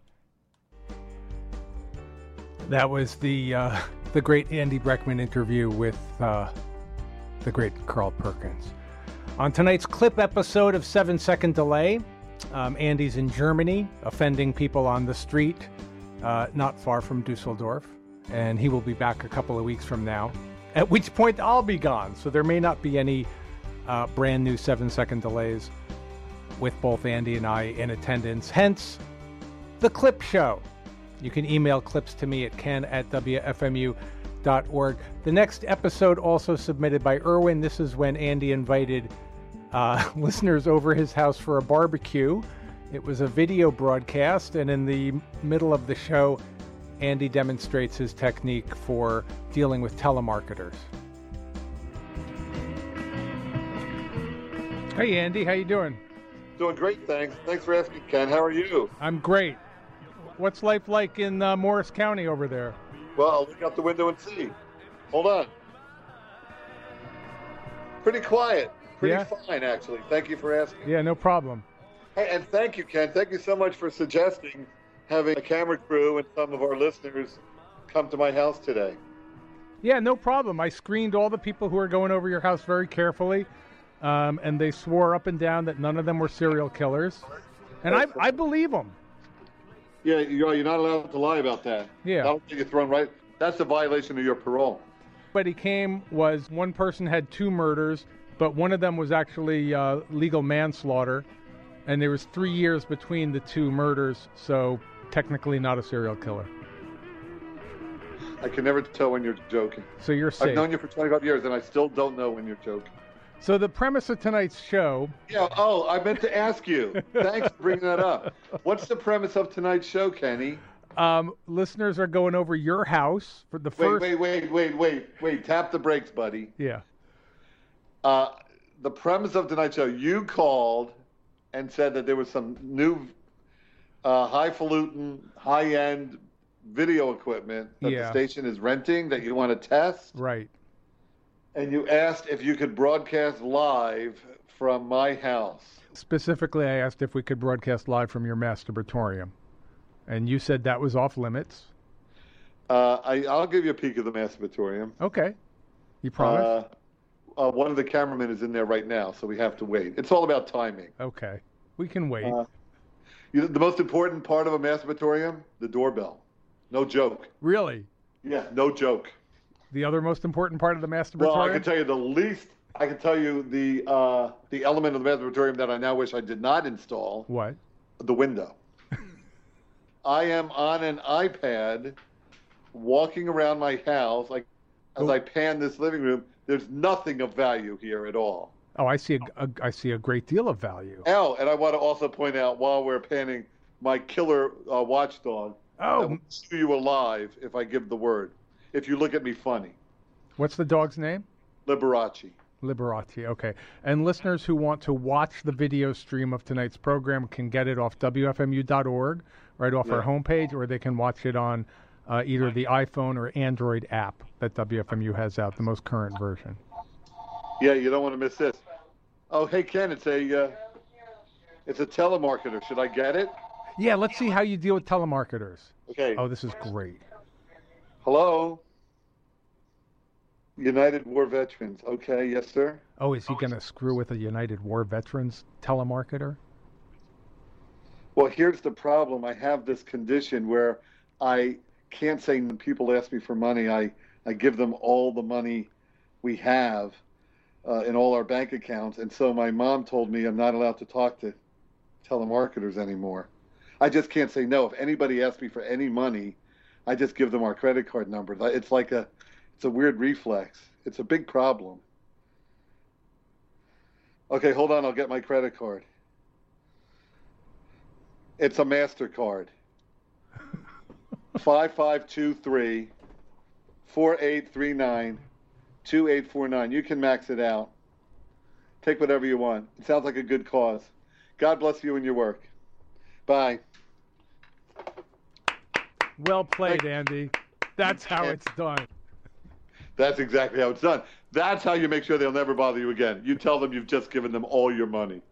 That was the great Andy Breckman interview with the great Carl Perkins. On tonight's clip episode of 7 Second Delay, Andy's in Germany, offending people on the street, not far from Dusseldorf, and he will be back a couple of weeks from now, at which point I'll be gone, so there may not be any brand new 7 Second Delays with both Andy and I in attendance, hence the clip show. You can email clips to me at ken@wfmu.org. The next episode also submitted by Irwin. This is when Andy invited listeners over his house for a barbecue. It was a video broadcast, and in the middle of the show, Andy demonstrates his technique for dealing with telemarketers. Hey, Andy, how you doing? Doing great, thanks. Thanks for asking, Ken. How are you? I'm great. What's life like in Morris County over there? Well, I'll look out the window and see. Hold on. Pretty quiet. Pretty fine, actually. Thank you for asking. Yeah, no problem. Hey, and thank you, Ken. Thank you so much for suggesting having a camera crew and some of our listeners come to my house today. Yeah, no problem. I screened all the people who are going over your house very carefully, and they swore up and down that none of them were serial killers. And I believe them. Yeah, you're not allowed to lie about that. Yeah. That'll get you thrown right. That's a violation of your parole. But he came was one person had 2 murders, but one of them was actually legal manslaughter, and there was 3 years between the 2 murders, so technically not a serial killer. I can never tell when you're joking. So you're safe. I've known you for 25 years, and I still don't know when you're joking. So the premise of tonight's show... Yeah, I meant to ask you. Thanks for bringing that up. What's the premise of tonight's show, Kenny? Listeners are going over your house for the first... Wait. Tap the brakes, buddy. Yeah. The premise of tonight's show, you called and said that there was some new highfalutin, high-end video equipment that the station is renting that you want to test. Right. And you asked if you could broadcast live from my house. Specifically, I asked if we could broadcast live from your masturbatorium. And you said that was off limits. I'll give you a peek of the masturbatorium. Okay. You promise? One of the cameramen is in there right now, so we have to wait. It's all about timing. Okay. We can wait. The most important part of a masturbatorium, the doorbell. No joke. Really? Yeah, no joke. The other most important part of the masturbatorium? Well, I can tell you the least. I can tell you the element of the masturbatorium that I now wish I did not install. What? The window. I am on an iPad walking around my house, like as I pan this living room. There's nothing of value here at all. Oh, I see a great deal of value. Oh, and I want to also point out while we're panning my killer watchdog. Oh, I will chew you alive if I give the word. If you look at me funny. What's the dog's name? Liberace. Liberace, okay. And listeners who want to watch the video stream of tonight's program can get it off WFMU.org, right off our homepage, or they can watch it on either the iPhone or Android app that WFMU has out, the most current version. Yeah, you don't want to miss this. Oh, hey, Ken, it's a telemarketer. Should I get it? Yeah, let's see how you deal with telemarketers. Okay. Oh, this is great. Hello? United War Veterans. Okay, yes, sir. Oh, is he going to screw with a United War Veterans telemarketer? Well, here's the problem. I have this condition where I can't say when people ask me for money, I give them all the money we have in all our bank accounts. And so my mom told me I'm not allowed to talk to telemarketers anymore. I just can't say no. If anybody asks me for any money, I just give them our credit card number. It's a weird reflex. It's a big problem. Okay, hold on. I'll get my credit card. It's a MasterCard. 5523-4839-2849. You can max it out. Take whatever you want. It sounds like a good cause. God bless you and your work. Bye. Well played, Andy. That's how it's done. That's exactly how it's done. That's how you make sure they'll never bother you again. You tell them you've just given them all your money.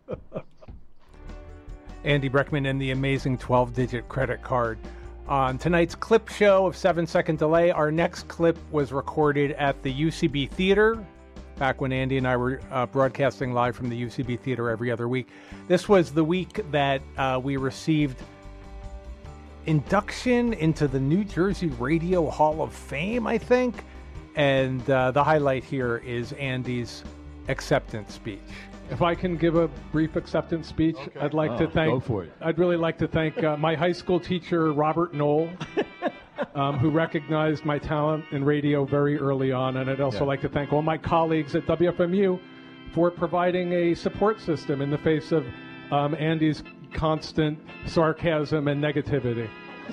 Andy Breckman and the amazing 12-digit credit card. On tonight's clip show of 7 Second Delay, our next clip was recorded at the UCB Theater, back when Andy and I were broadcasting live from the UCB Theater every other week. This was the week that we received induction into the New Jersey Radio Hall of Fame, I think. And the highlight here is Andy's acceptance speech. If I can give a brief acceptance speech, okay. I'd like to thank. Go for it. I'd really like to thank my high school teacher, Robert Knoll, who recognized my talent in radio very early on, and I'd also like to thank all my colleagues at WFMU for providing a support system in the face of Andy's constant sarcasm and negativity.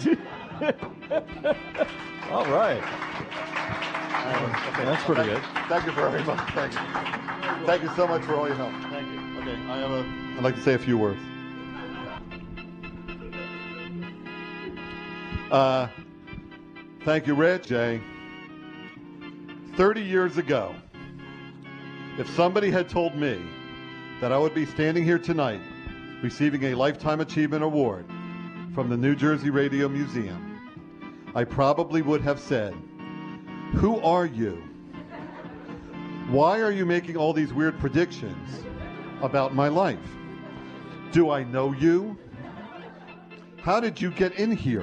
All right. Okay, that's pretty good. Thank you very much. Thank you. Thank you so much for all your help. Thank you. Okay, I'd like to say a few words. Thank you, Rich. Jay. 30 years ago, if somebody had told me that I would be standing here tonight receiving a Lifetime Achievement Award from the New Jersey Radio Museum, I probably would have said, "Who are you? Why are you making all these weird predictions about my life? Do I know you? How did you get in here?"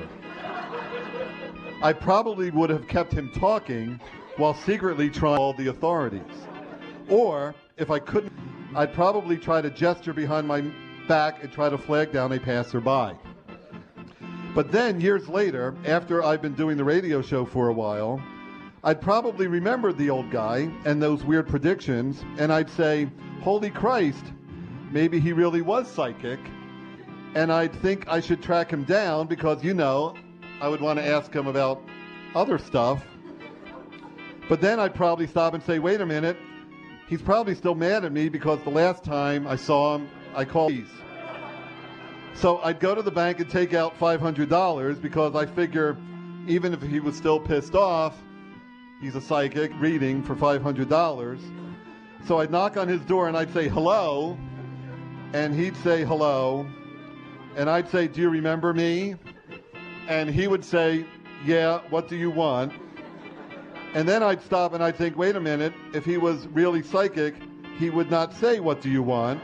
I probably would have kept him talking while secretly trying to call the authorities. Or, if I couldn't, I'd probably try to gesture behind my back and try to flag down a passerby. But then, years later, after I've been doing the radio show for a while, I'd probably remember the old guy and those weird predictions, and I'd say, "Holy Christ, maybe he really was psychic," and I'd think I should track him down because, I would want to ask him about other stuff. But then I'd probably stop and say, wait a minute, he's probably still mad at me because the last time I saw him, I called these. So I'd go to the bank and take out $500 because I figure even if he was still pissed off, he's a psychic reading for $500. So I'd knock on his door and I'd say, "Hello," and he'd say, "Hello," and I'd say, "Do you remember me?" And he would say, "Yeah, what do you want?" And then I'd stop and I'd think, wait a minute, if he was really psychic, he would not say, "What do you want?"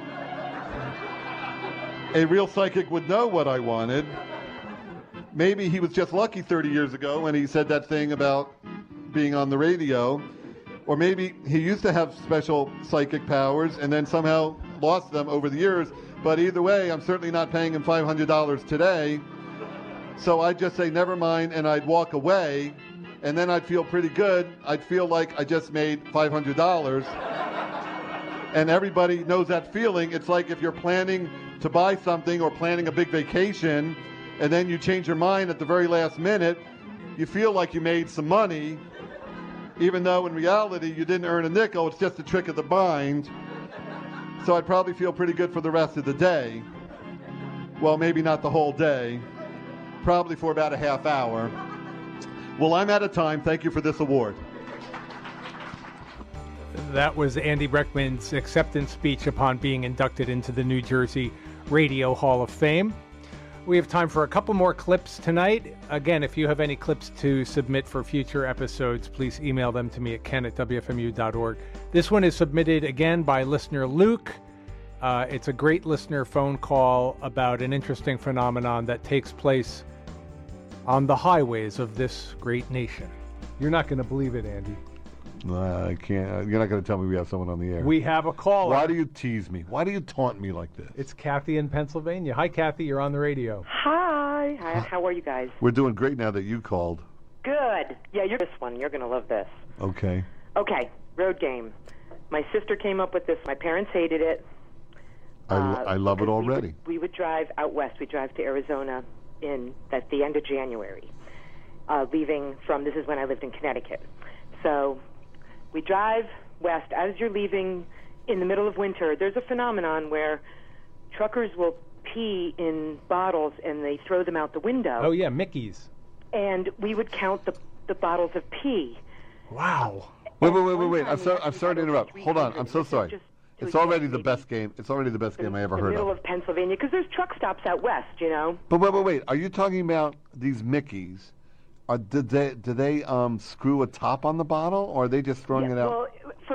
A real psychic would know what I wanted. Maybe he was just lucky 30 years ago when he said that thing about being on the radio. Or maybe he used to have special psychic powers and then somehow lost them over the years. But either way, I'm certainly not paying him $500 today. So I'd just say, never mind, and I'd walk away, and then I'd feel pretty good. I'd feel like I just made $500. And everybody knows that feeling. It's like if you're planning to buy something or planning a big vacation, and then you change your mind at the very last minute, you feel like you made some money, even though in reality you didn't earn a nickel. It's just a trick of the mind. So I'd probably feel pretty good for the rest of the day. Well, maybe not the whole day. Probably for about a half hour. Well, I'm out of time. Thank you for this award. That was Andy Breckman's acceptance speech upon being inducted into the New Jersey Radio Hall of Fame. We have time for a couple more clips tonight. Again, if you have any clips to submit for future episodes, please email them to me at ken@wfmu.org. This one is submitted again by listener Luke. It's a great listener phone call about an interesting phenomenon that takes place on the highways of this great nation. You're not going to believe it, Andy. I can't. You're not going to tell me we have someone on the air. We have a caller. Why do you tease me? Why do you taunt me like this? It's Kathy in Pennsylvania. Hi, Kathy. You're on the radio. Hi. How are you guys? We're doing great now that you called. Good. Yeah, you're this one. You're going to love this. Okay. Okay. Road game. My sister came up with this. My parents hated it. I love it already. We would drive out west. We'd drive to Arizona at the end of January, leaving from, this is when I lived in Connecticut. So we drive west. As you're leaving in the middle of winter, there's a phenomenon where truckers will pee in bottles and they throw them out the window. Oh, yeah, Mickey's. And we would count the bottles of pee. Wow. Wait. I'm sorry to interrupt. Hold on. I'm so sorry. It's already the best game. It's already the best game I ever heard of. The middle of Pennsylvania, because there's truck stops out west, you know. But wait. Are you talking about these Mickeys? Do they screw a top on the bottle, or are they just throwing it out? Well,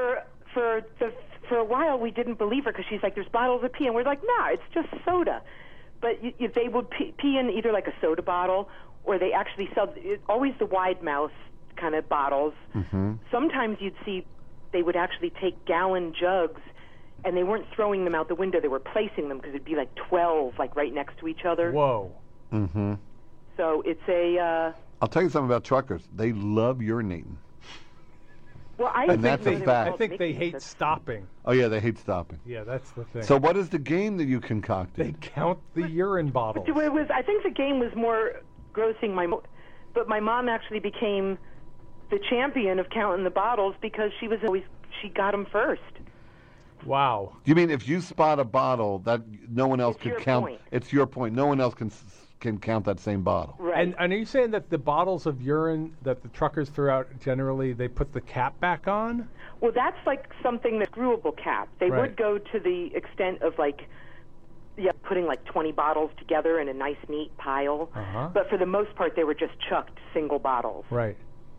for a while we didn't believe her because she's like, "There's bottles of pee," and we're like, "Nah, it's just soda." But they would pee in either like a soda bottle, or they actually sell always the wide mouth kind of bottles. Mm-hmm. Sometimes you'd see they would actually take gallon jugs, and they weren't throwing them out the window; they were placing them because it'd be like 12, like right next to each other. Whoa. Mm-hmm. So it's a. I'll tell you something about truckers. They love urinating. Well, I think they hate stopping. Oh yeah, they hate stopping. Yeah, that's the thing. So what is the game that you concocted? They count the urine bottles. I think the game was more grossing but my mom actually became the champion of counting the bottles because she got them first. Wow. You mean if you spot a bottle that no one else could count? Point. It's your point. No one else can count that same bottle. Right. And are you saying that the bottles of urine that the truckers throw out, generally they put the cap back on? Well, that's like something that's screwable cap. They would go to the extent of putting like 20 bottles together in a nice, neat pile. Uh-huh. But for the most part, they were just chucked single bottles. Right.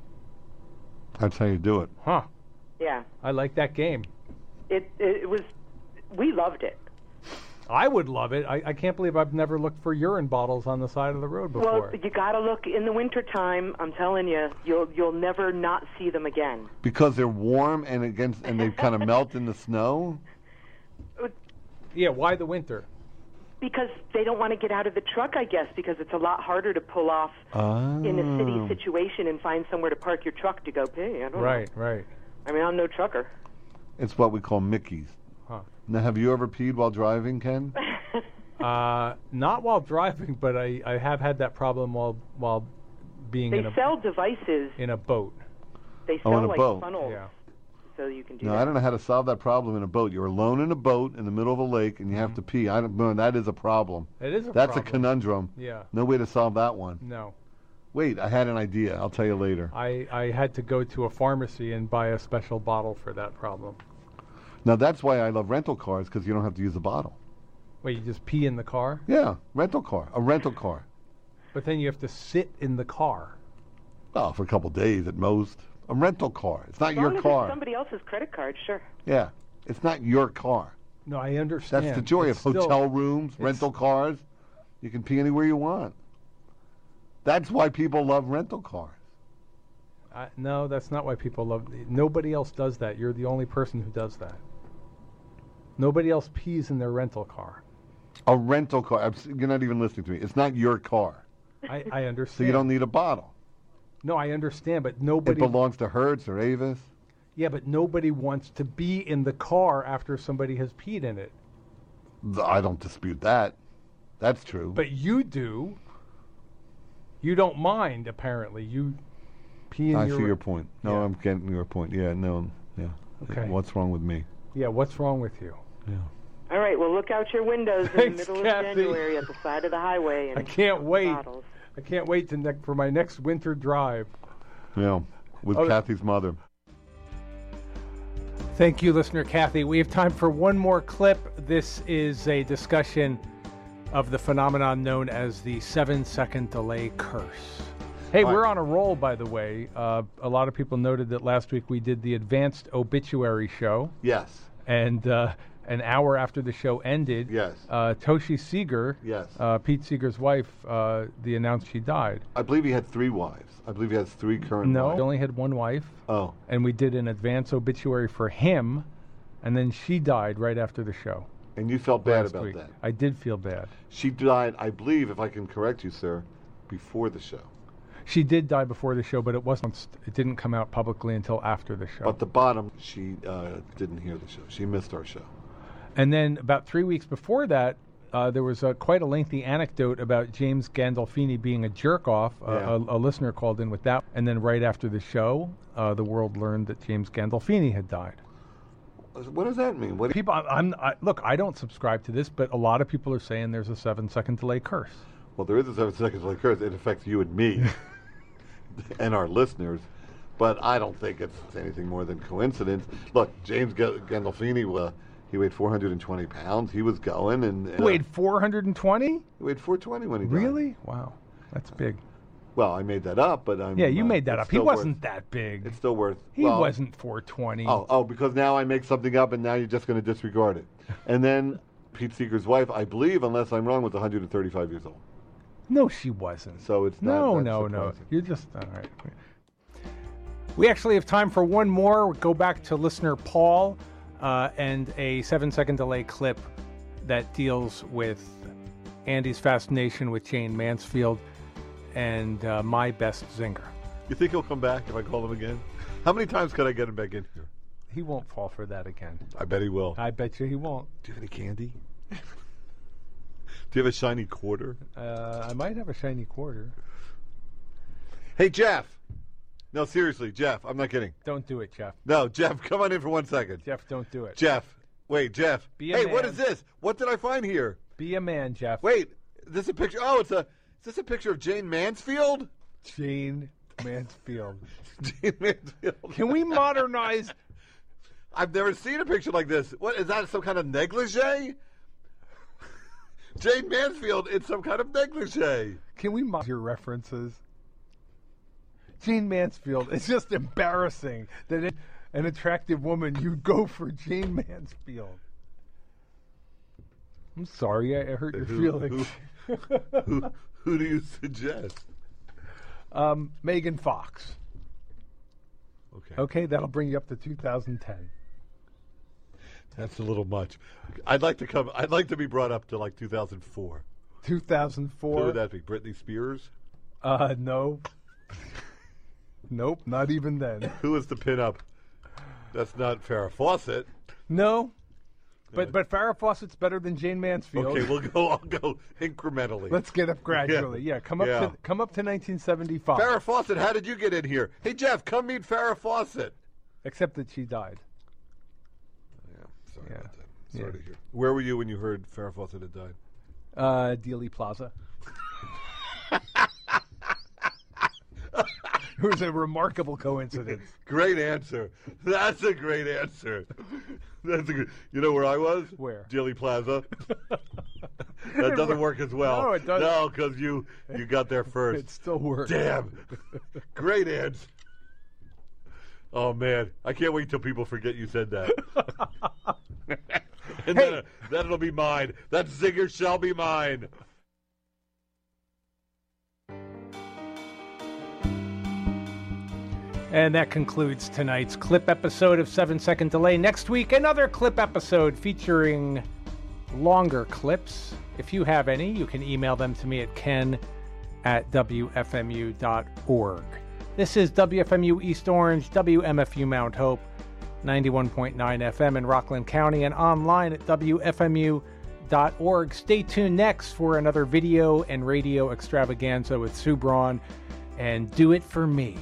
That's how you do it. Huh. Yeah. I like that game. It was, we loved it. I would love it. I can't believe I've never looked for urine bottles on the side of the road before. Well, you got to look in the wintertime. I'm telling you, you'll never not see them again. Because they're warm and they kind of melt in the snow? Yeah, why the winter? Because they don't want to get out of the truck, I guess, because it's a lot harder to pull off in a city situation and find somewhere to park your truck to go pee. I don't know. Right. I mean, I'm no trucker. It's what we call Mickeys. Huh. Now, have you ever peed while driving, Ken? Not while driving, but I have had that problem while being They sell devices in a boat. They sell in a like boat. funnels, Yeah. so you can do No, that. I don't know how to solve that problem in a boat. You're alone in a boat in the middle of a lake, and you have to pee. I don't know. That is a problem. It is a That's problem. a conundrum. Yeah. No way to solve that one. No. Wait, I had an idea. I'll tell you later. I had to go to a pharmacy and buy a special bottle for that problem. Now, that's why I love rental cars, because you don't have to use a bottle. Wait, you just pee in the car? Yeah, rental car. A rental car. But then you have to sit in the car. Oh, for a couple days at most. A rental car. It's not As your long as car. it's somebody else's credit card, sure. Yeah, it's not your car. No, I understand. That's the joy It's of hotel still- rooms, rental cars. You can pee anywhere you want. That's why people love rental cars. No, that's not why people love. Nobody else does that. You're the only person who does that. Nobody else pees in their rental car. A rental car. You're not even listening to me. It's not your car. I understand. So you don't need a bottle. No, I understand, but nobody. It belongs to Hertz or Avis. Yeah, but nobody wants to be in the car after somebody has peed in it. I don't dispute that. That's true. But you do. You don't mind, apparently. You pee in I your... see your point. No, Yeah. I'm getting your point. Yeah, no. Yeah. Okay. What's wrong with me? Yeah, what's wrong with you? Yeah. All right, well, look out your windows in Thanks, the middle Kathy. of January at the side of the highway. And I can't wait. bottles. I can't wait for my next winter drive. Yeah, with Okay. Kathy's mother. Thank you, listener Kathy. We have time for one more clip. This is a discussion of the phenomenon known as the 7-second delay curse. Hey, All right. we're on a roll, by the way. A lot of people noted that last week we did the advanced obituary show. Yes. And an hour after the show ended, Yes. Toshi Seeger, Yes. Pete Seeger's wife, announced she died. I believe he had 3 wives. I believe he has 3 current No, wives. he only had one wife. Oh. And we did an advance obituary for him, and then she died right after the show. And you felt bad last about week. that. I did feel bad. She died, I believe, if I can correct you, sir, before the show. She did die before the show, but it didn't come out publicly until after the show. But the bottom, she didn't hear the show. She missed our show. And then about 3 weeks before that, there was quite a lengthy anecdote about James Gandolfini being a jerk-off. Yeah. A listener called in with that. And then right after the show, the world learned that James Gandolfini had died. What does that mean? What People, look, I don't subscribe to this, but a lot of people are saying there's a 7-second delay curse. Well, there is a 7 seconds delay curse. It affects you and me and our listeners. But I don't think it's anything more than coincidence. Look, James Gandolfini, he weighed 420 pounds. He was going. He weighed 420? He weighed 420 when he died. Really? Wow. That's big. Well, I made that up, but I'm... Yeah, you made that up. He wasn't worth, that big. It's still worth... He wasn't 420. Oh, because now I make something up and now you're just going to disregard it. And then Pete Seeger's wife, I believe, unless I'm wrong, was 135 years old. No, she wasn't. So it's not... No. You're just... All right. We actually have time for one more. We'll go back to listener Paul and a 7-second delay clip that deals with Andy's fascination with Jane Mansfield and my best zinger. You think he'll come back if I call him again? How many times could I get him back in here? He won't fall for that again. I bet he will. I bet you he won't. Do you have any candy? Do you have a shiny quarter? I might have a shiny quarter. Hey, Jeff. No, seriously, Jeff, I'm not kidding. Don't do it, Jeff. No, Jeff, come on in for 1 second. Jeff, don't do it. Jeff, wait, Jeff. Hey, what is this? What did I find here? Be a man, Jeff. Wait, is this a picture? Oh, is this a picture of Jane Mansfield? Jane Mansfield. Jane Mansfield. Can we modernize? I've never seen a picture like this. What, is that some kind of negligee? Jane Mansfield in some kind of negligee. Can we modernize your references? Jane Mansfield. It's just embarrassing that an attractive woman, you go for Jane Mansfield. I'm sorry, I hurt your feelings. Who do you suggest? Megan Fox. Okay, that'll bring you up to 2010. That's a little much. I'd like to be brought up to like 2004. 2004. Who would that be? Britney Spears? No. Nope, not even then. Who was the pinup? That's not Farrah Fawcett. No. But Farrah Fawcett's better than Jane Mansfield. Okay, I'll go incrementally. Let's get up gradually. Yeah, come up to 1975. Farrah Fawcett, how did you get in here? Hey Jeff, come meet Farrah Fawcett. Except that she died. Sorry about that. Sorry to hear. Where were you when you heard Farrah Fawcett had died? Dealey Plaza. It was a remarkable coincidence. Great answer. That's a great answer. That's a good. You know where I was? Where? Dealey Plaza. That doesn't work as well. No, it doesn't. No, because you got there first. It still works. Damn. Great answer. Oh man, I can't wait till people forget you said that. And then it'll be mine. That zinger shall be mine. And that concludes tonight's clip episode of 7-Second Delay. Next week, another clip episode featuring longer clips. If you have any, you can email them to me at ken@wfmu.org. This is WFMU East Orange, WMFU Mount Hope, 91.9 FM in Rockland County, and online at WFMU.org. Stay tuned next for another video and radio extravaganza with Sue Braun, and Do It For Me.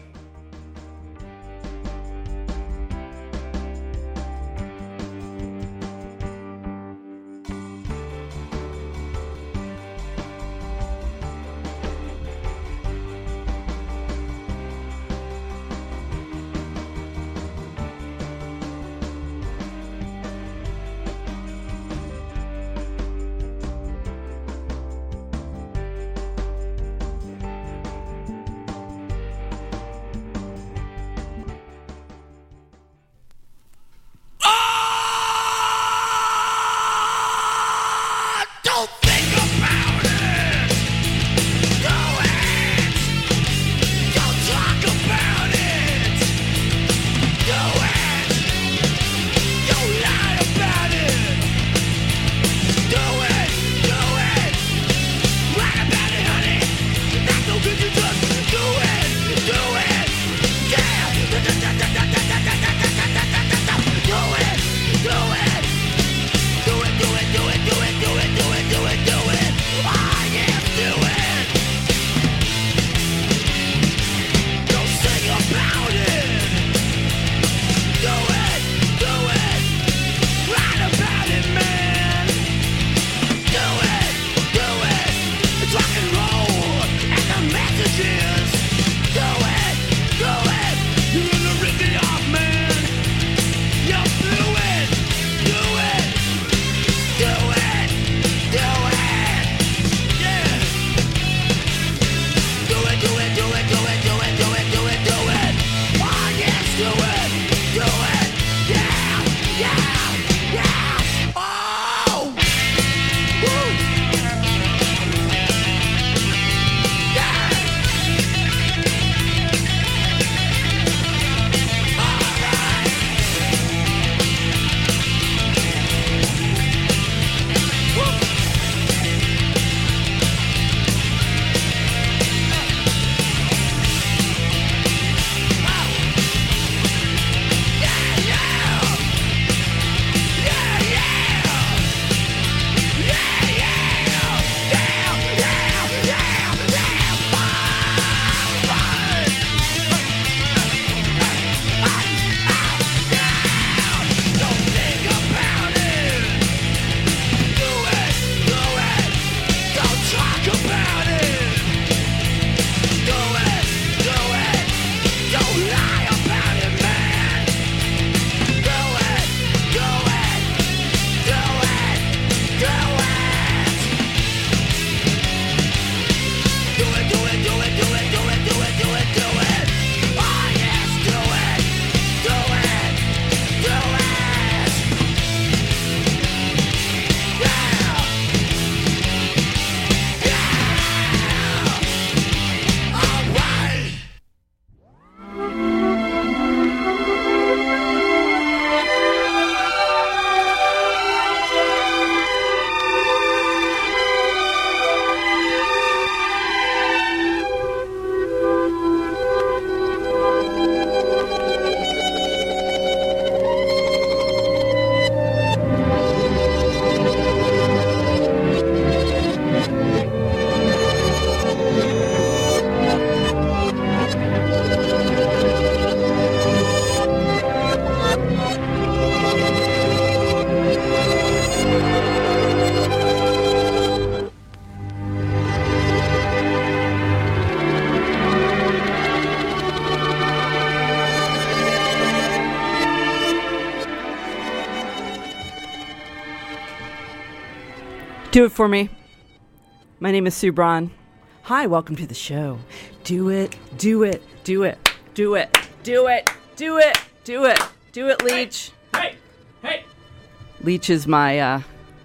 Do it for me. My name is Sue Braun. Hi, welcome to the show. Do it, do it, do it, do it, do it, do it, do it, do it, Leach. Hey! Leach is my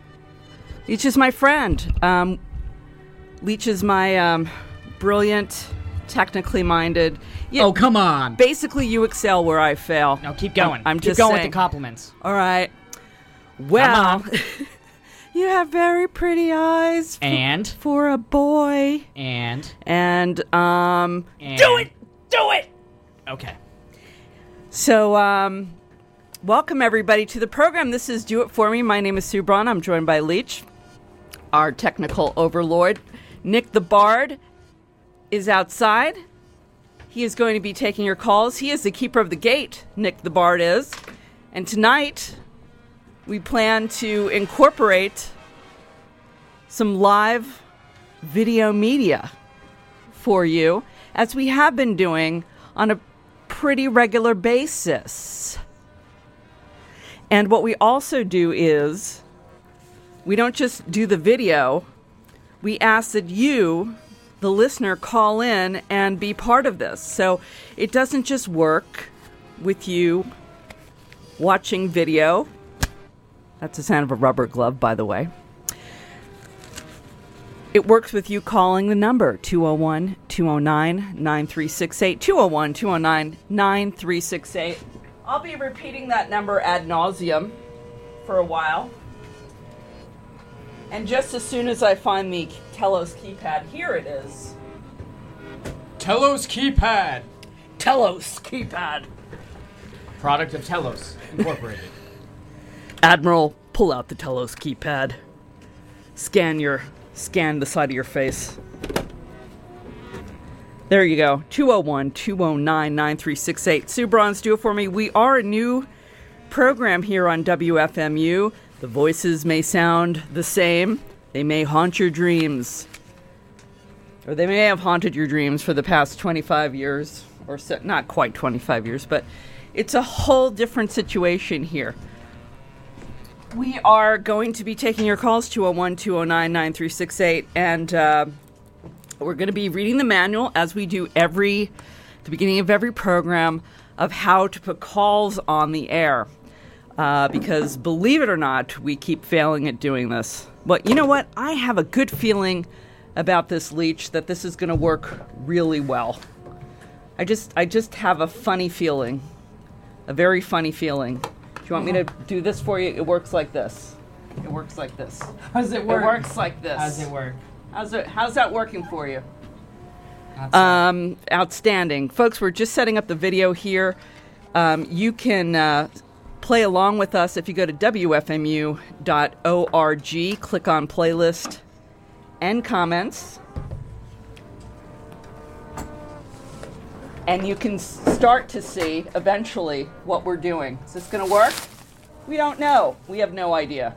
friend. Leach is my brilliant, technically minded. Oh, come on. Basically, you excel where I fail. No, keep going. I'm just keep going saying. with the compliments. All right. Well, you have very pretty eyes. For a boy. And. Do it! Do it! Okay. So, welcome everybody to the program. This is Do It For Me. My name is Sue Braun. I'm joined by Leach, our technical overlord. Nick the Bard is outside. He is going to be taking your calls. He is the keeper of the gate, Nick the Bard is. And tonight, we plan to incorporate some live video media for you, as we have been doing on a pretty regular basis. And what we also do is, we don't just do the video, we ask that you, the listener, call in and be part of this. So it doesn't just work with you watching video. That's the sound of a rubber glove, by the way. It works with you calling the number 201-209-9368, 201-209-9368. I'll be repeating that number ad nauseum for a while. And just as soon as I find the Telos keypad, here it is. Telos keypad. Telos keypad. Product of Telos Incorporated. Admiral, pull out the Telos keypad. Scan the side of your face. There you go. 201-209-9368. Sue Braun's Do It For Me. We are a new program here on WFMU. The voices may sound the same. They may haunt your dreams. Or they may have haunted your dreams for the past 25 years. Or so, not quite 25 years, but it's a whole different situation here. We are going to be taking your calls, 201-209-9368, and we're going to be reading the manual, as we do at the beginning of every program, of how to put calls on the air. Because, believe it or not, we keep failing at doing this. But you know what? I have a good feeling about this, Leach, that this is going to work really well. I just have a funny feeling. A very funny feeling. Do you want me to do this for you? It works like this. It works like this. How does it work? It works like this. How does it work? How's that working for you? Outstanding. Folks, we're just setting up the video here. You can play along with us if you go to WFMU.org, click on playlist and comments. And you can start to see, eventually, what we're doing. Is this going to work? We don't know. We have no idea.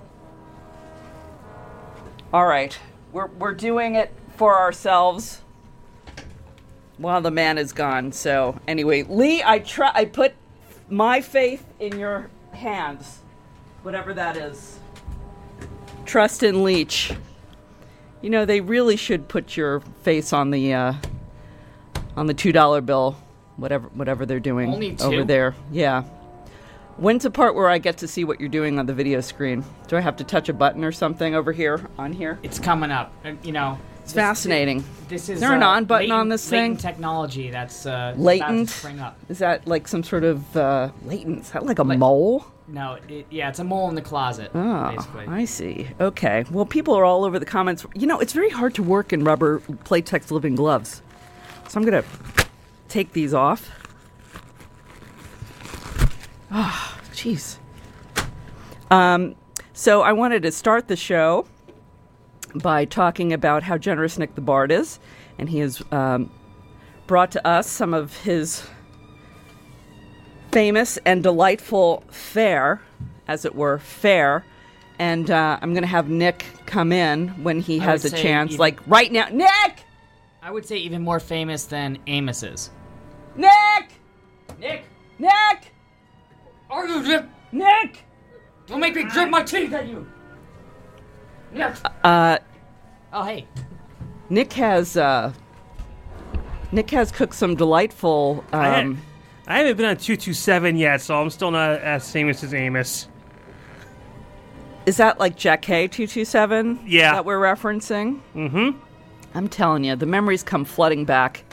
All right. We're doing it for ourselves while the man is gone. So, anyway, Lee, I put my faith in your hands, whatever that is. Trust in Leach. You know, they really should put your face on the $2 bill, whatever they're doing Only two? over there. Yeah. When's the part where I get to see what you're doing on the video screen? Do I have to touch a button or something over here, on here? It's coming up. It's fascinating. This is there an on button on this thing? Latent technology that's latent? about to spring up. Is that like some sort of latent? Is that like a mole? No, it's a mole in the closet, basically. I see. Okay. Well, people are all over the comments. You know, it's very hard to work in rubber Playtex living gloves. So I'm going to take these off. Ah, jeez. So I wanted to start the show by talking about how generous Nick the Bard is. And he has brought to us some of his famous and delightful fare, as it were, fare. And I'm going to have Nick come in when he has a chance, like right now. Nick! I would say even more famous than Amos's. Nick! Nick! Nick! Are you Nick? Nick! Don't make me grit my teeth at you! Oh, hey. Nick has cooked some delightful. I haven't been on 227 yet, so I'm still not as famous as Amos. Is that like Jack K 227? Yeah. That we're referencing? Mm-hmm. I'm telling you, the memories come flooding back.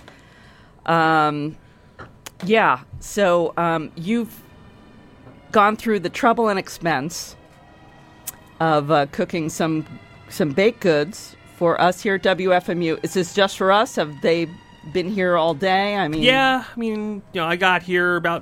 Yeah. So you've gone through the trouble and expense of cooking some baked goods for us here at WFMU. Is this just for us? Have they been here all day? I mean, yeah. I got here about